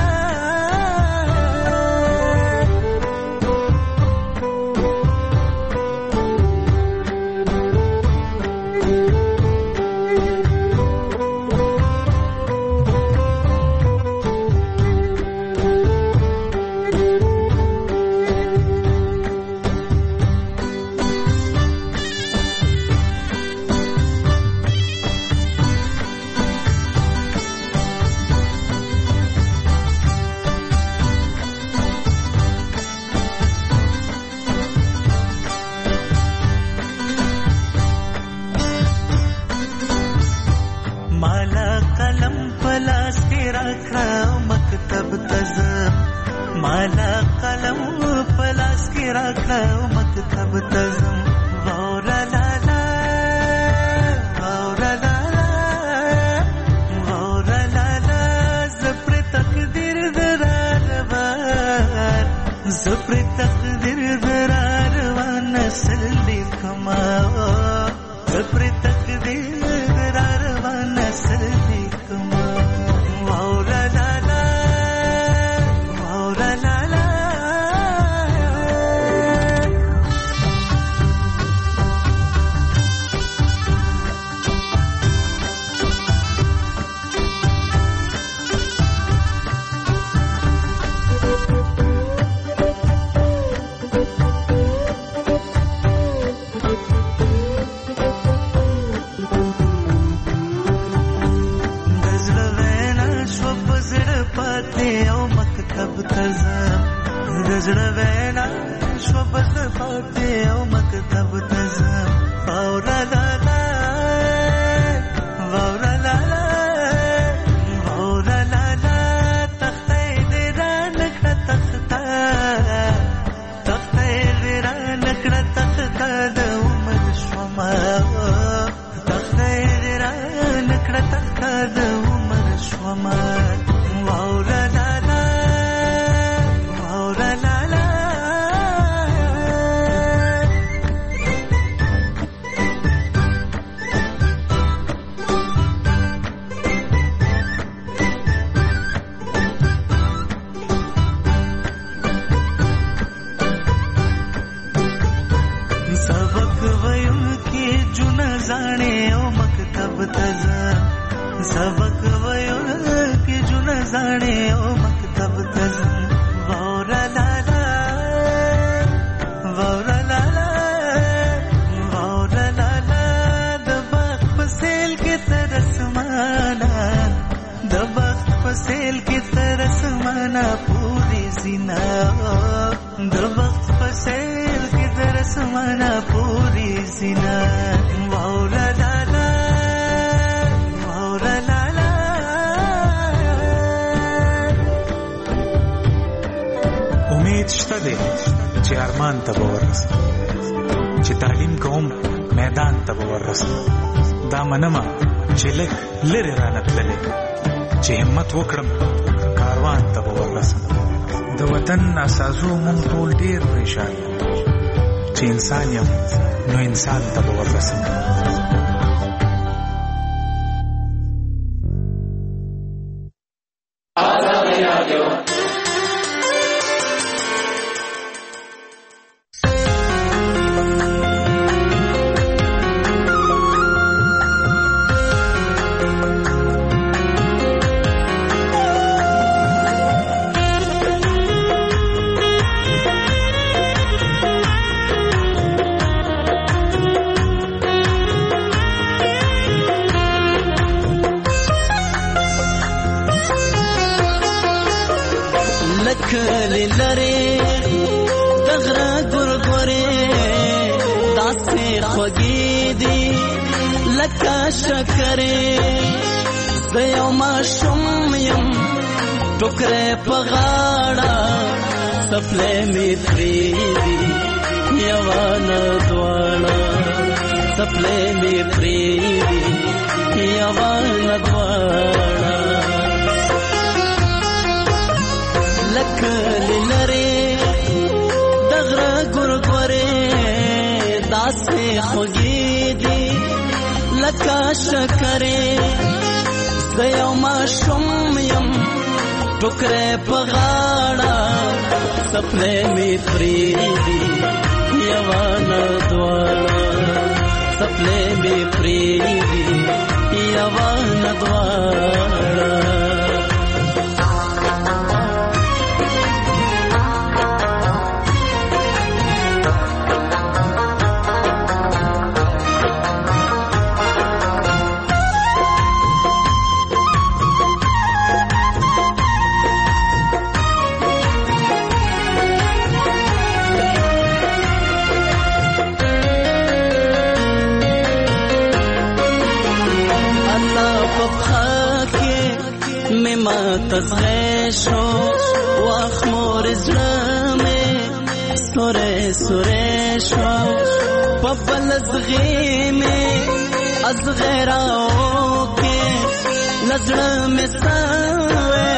وکړم کاروان ته ورسم د وطن اساسو مونږ ټول ډیر پریشان چې انسان یم نو انسان ته ورسم کلی لري دغره ګورګوري داسې خوږې دي لکه شکرې زه یو ماشوم یم ټوکرې په غاړه څپلۍ مې پرېږدي یوه نه دواړه څپلۍ مې پرېږدي یوه نه دواړه لکه لکلی لري دغره ګورګورې داسې خوږې دي لکه شکرې زه یو ماشوم یم ټوکرې په غاړه څپلۍ مې پرېږدي یوه نه دواړه څپلۍ مې پرېږدي یوه نه دواړه تزغشو واخ مور زلمه سوره سوره شو پبل زغیمه از غیراو کې لزړه سوه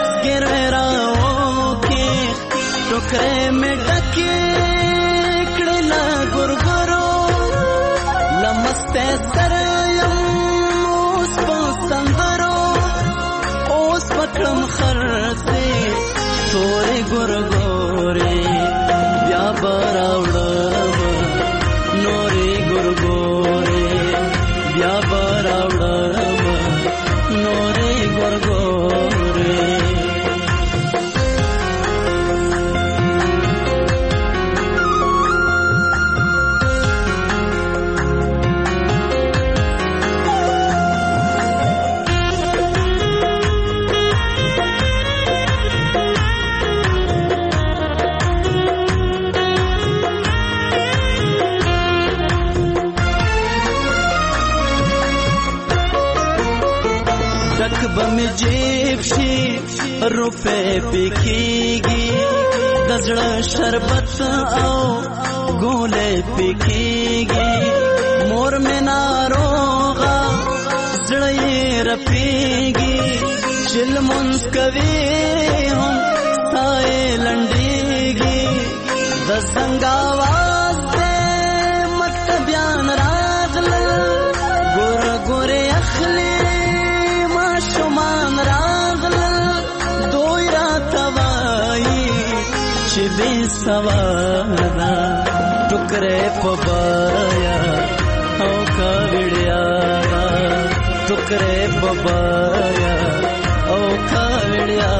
ګرراو کې ټوکرې مې ډکې کړه لا ګورګورو لمسته سره یم اوس پستندرو پکړم خرڅه تورې ګورګورې بیا براوړم نورې ګورګورې بیا براوړم نورې ګورګورې بم جیب شي روپے پکېږي د زړه شربت او ګولې پکېږي مور مې ناروغه زړه یې رپېږي چې لمونځ کوي هم ساه لنډېږي د زنګ اواز دی مت بیان راغله ګور ګورې اخلي شمان راغل دوی را توایی چې بې سوادا ټوکرې په بایا او کاوړیا ټوکرې په بایا او کاوړیا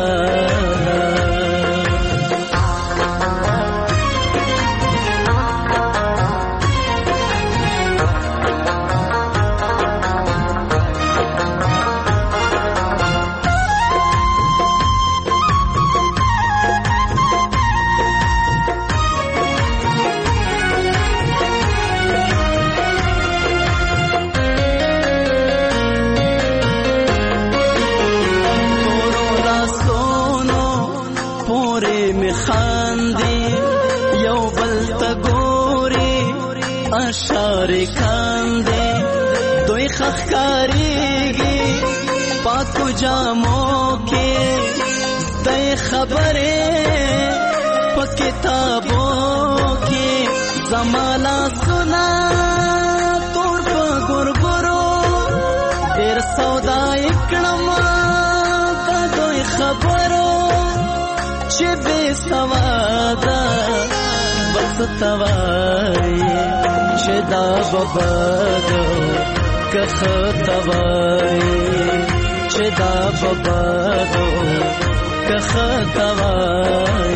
اشاره کاندې دوی خخکاریږي پاکو جامو کې د خبرې په کتابو کې زمالا سنا تور په ګورګورو ډېر سودا کړم د دوی خبرو چې بې سوادا بس توای چې دا ببادو کخ توای چې دا ببادو کخ توای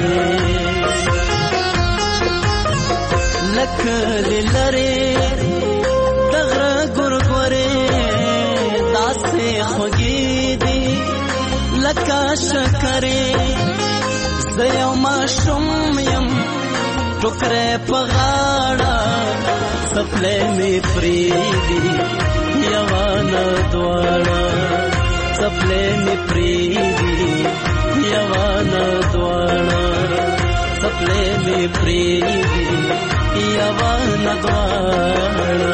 لکلی لري دغره ګورګورې داسې خوږې دي لکه شکرې زه یو ماشوم یم ټوکرې په غاړه څپلۍ مې پرېږدي یوه نه دواړه څپلۍ مې پرېږدي یوه نه دواړه څپلۍ مې پرېږدي یوه نه دواړه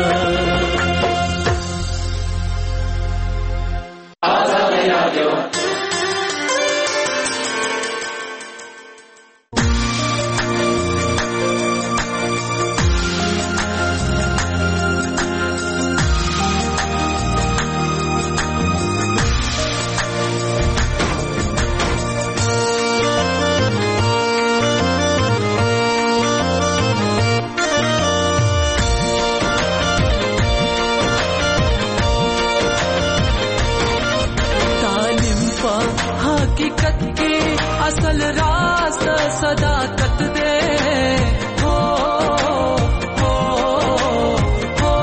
حقیقت کې اصل راز صداقت دے ہو ہو ہو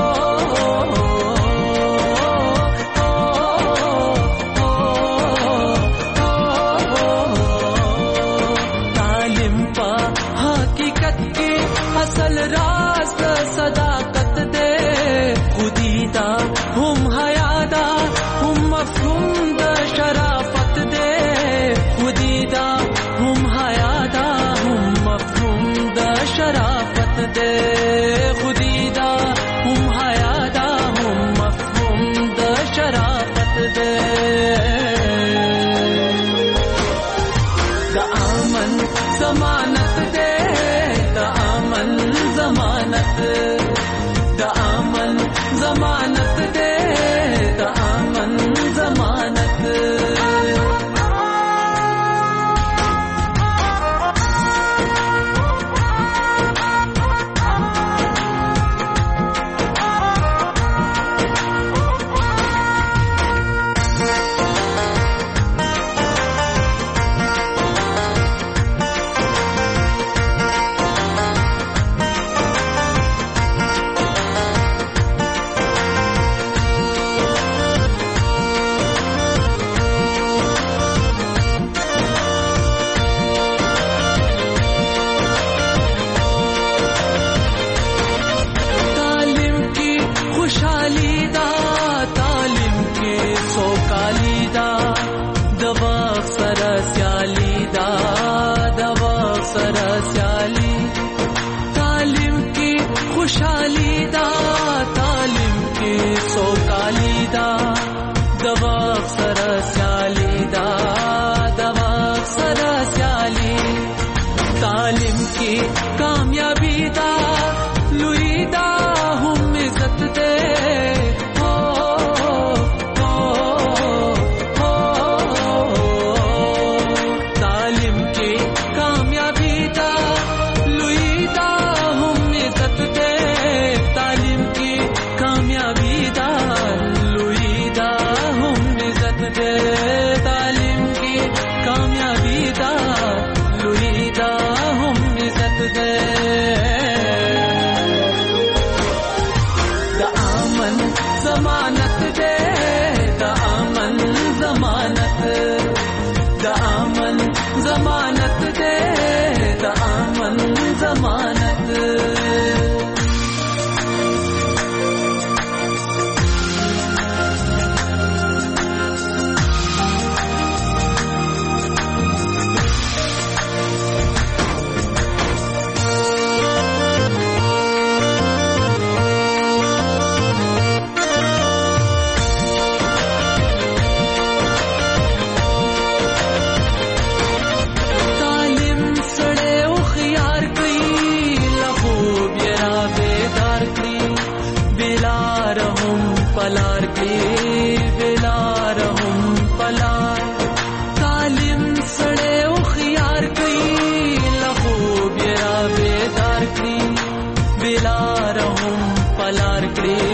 تعلیم پا حقیقت کې اصل راز صداقت دے خودی دا هم حیا دا هم مفهوم دا شرافت دے خودی دا هم حیا دا هم مفهوم دا شرافت دے خودی دا هم حیا دا هم مفهوم دا شرافت دے دا امن ضمانت دے دا امن ضمانت دا امن ضمانت دے دا امن ضمانت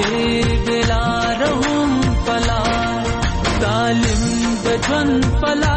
पला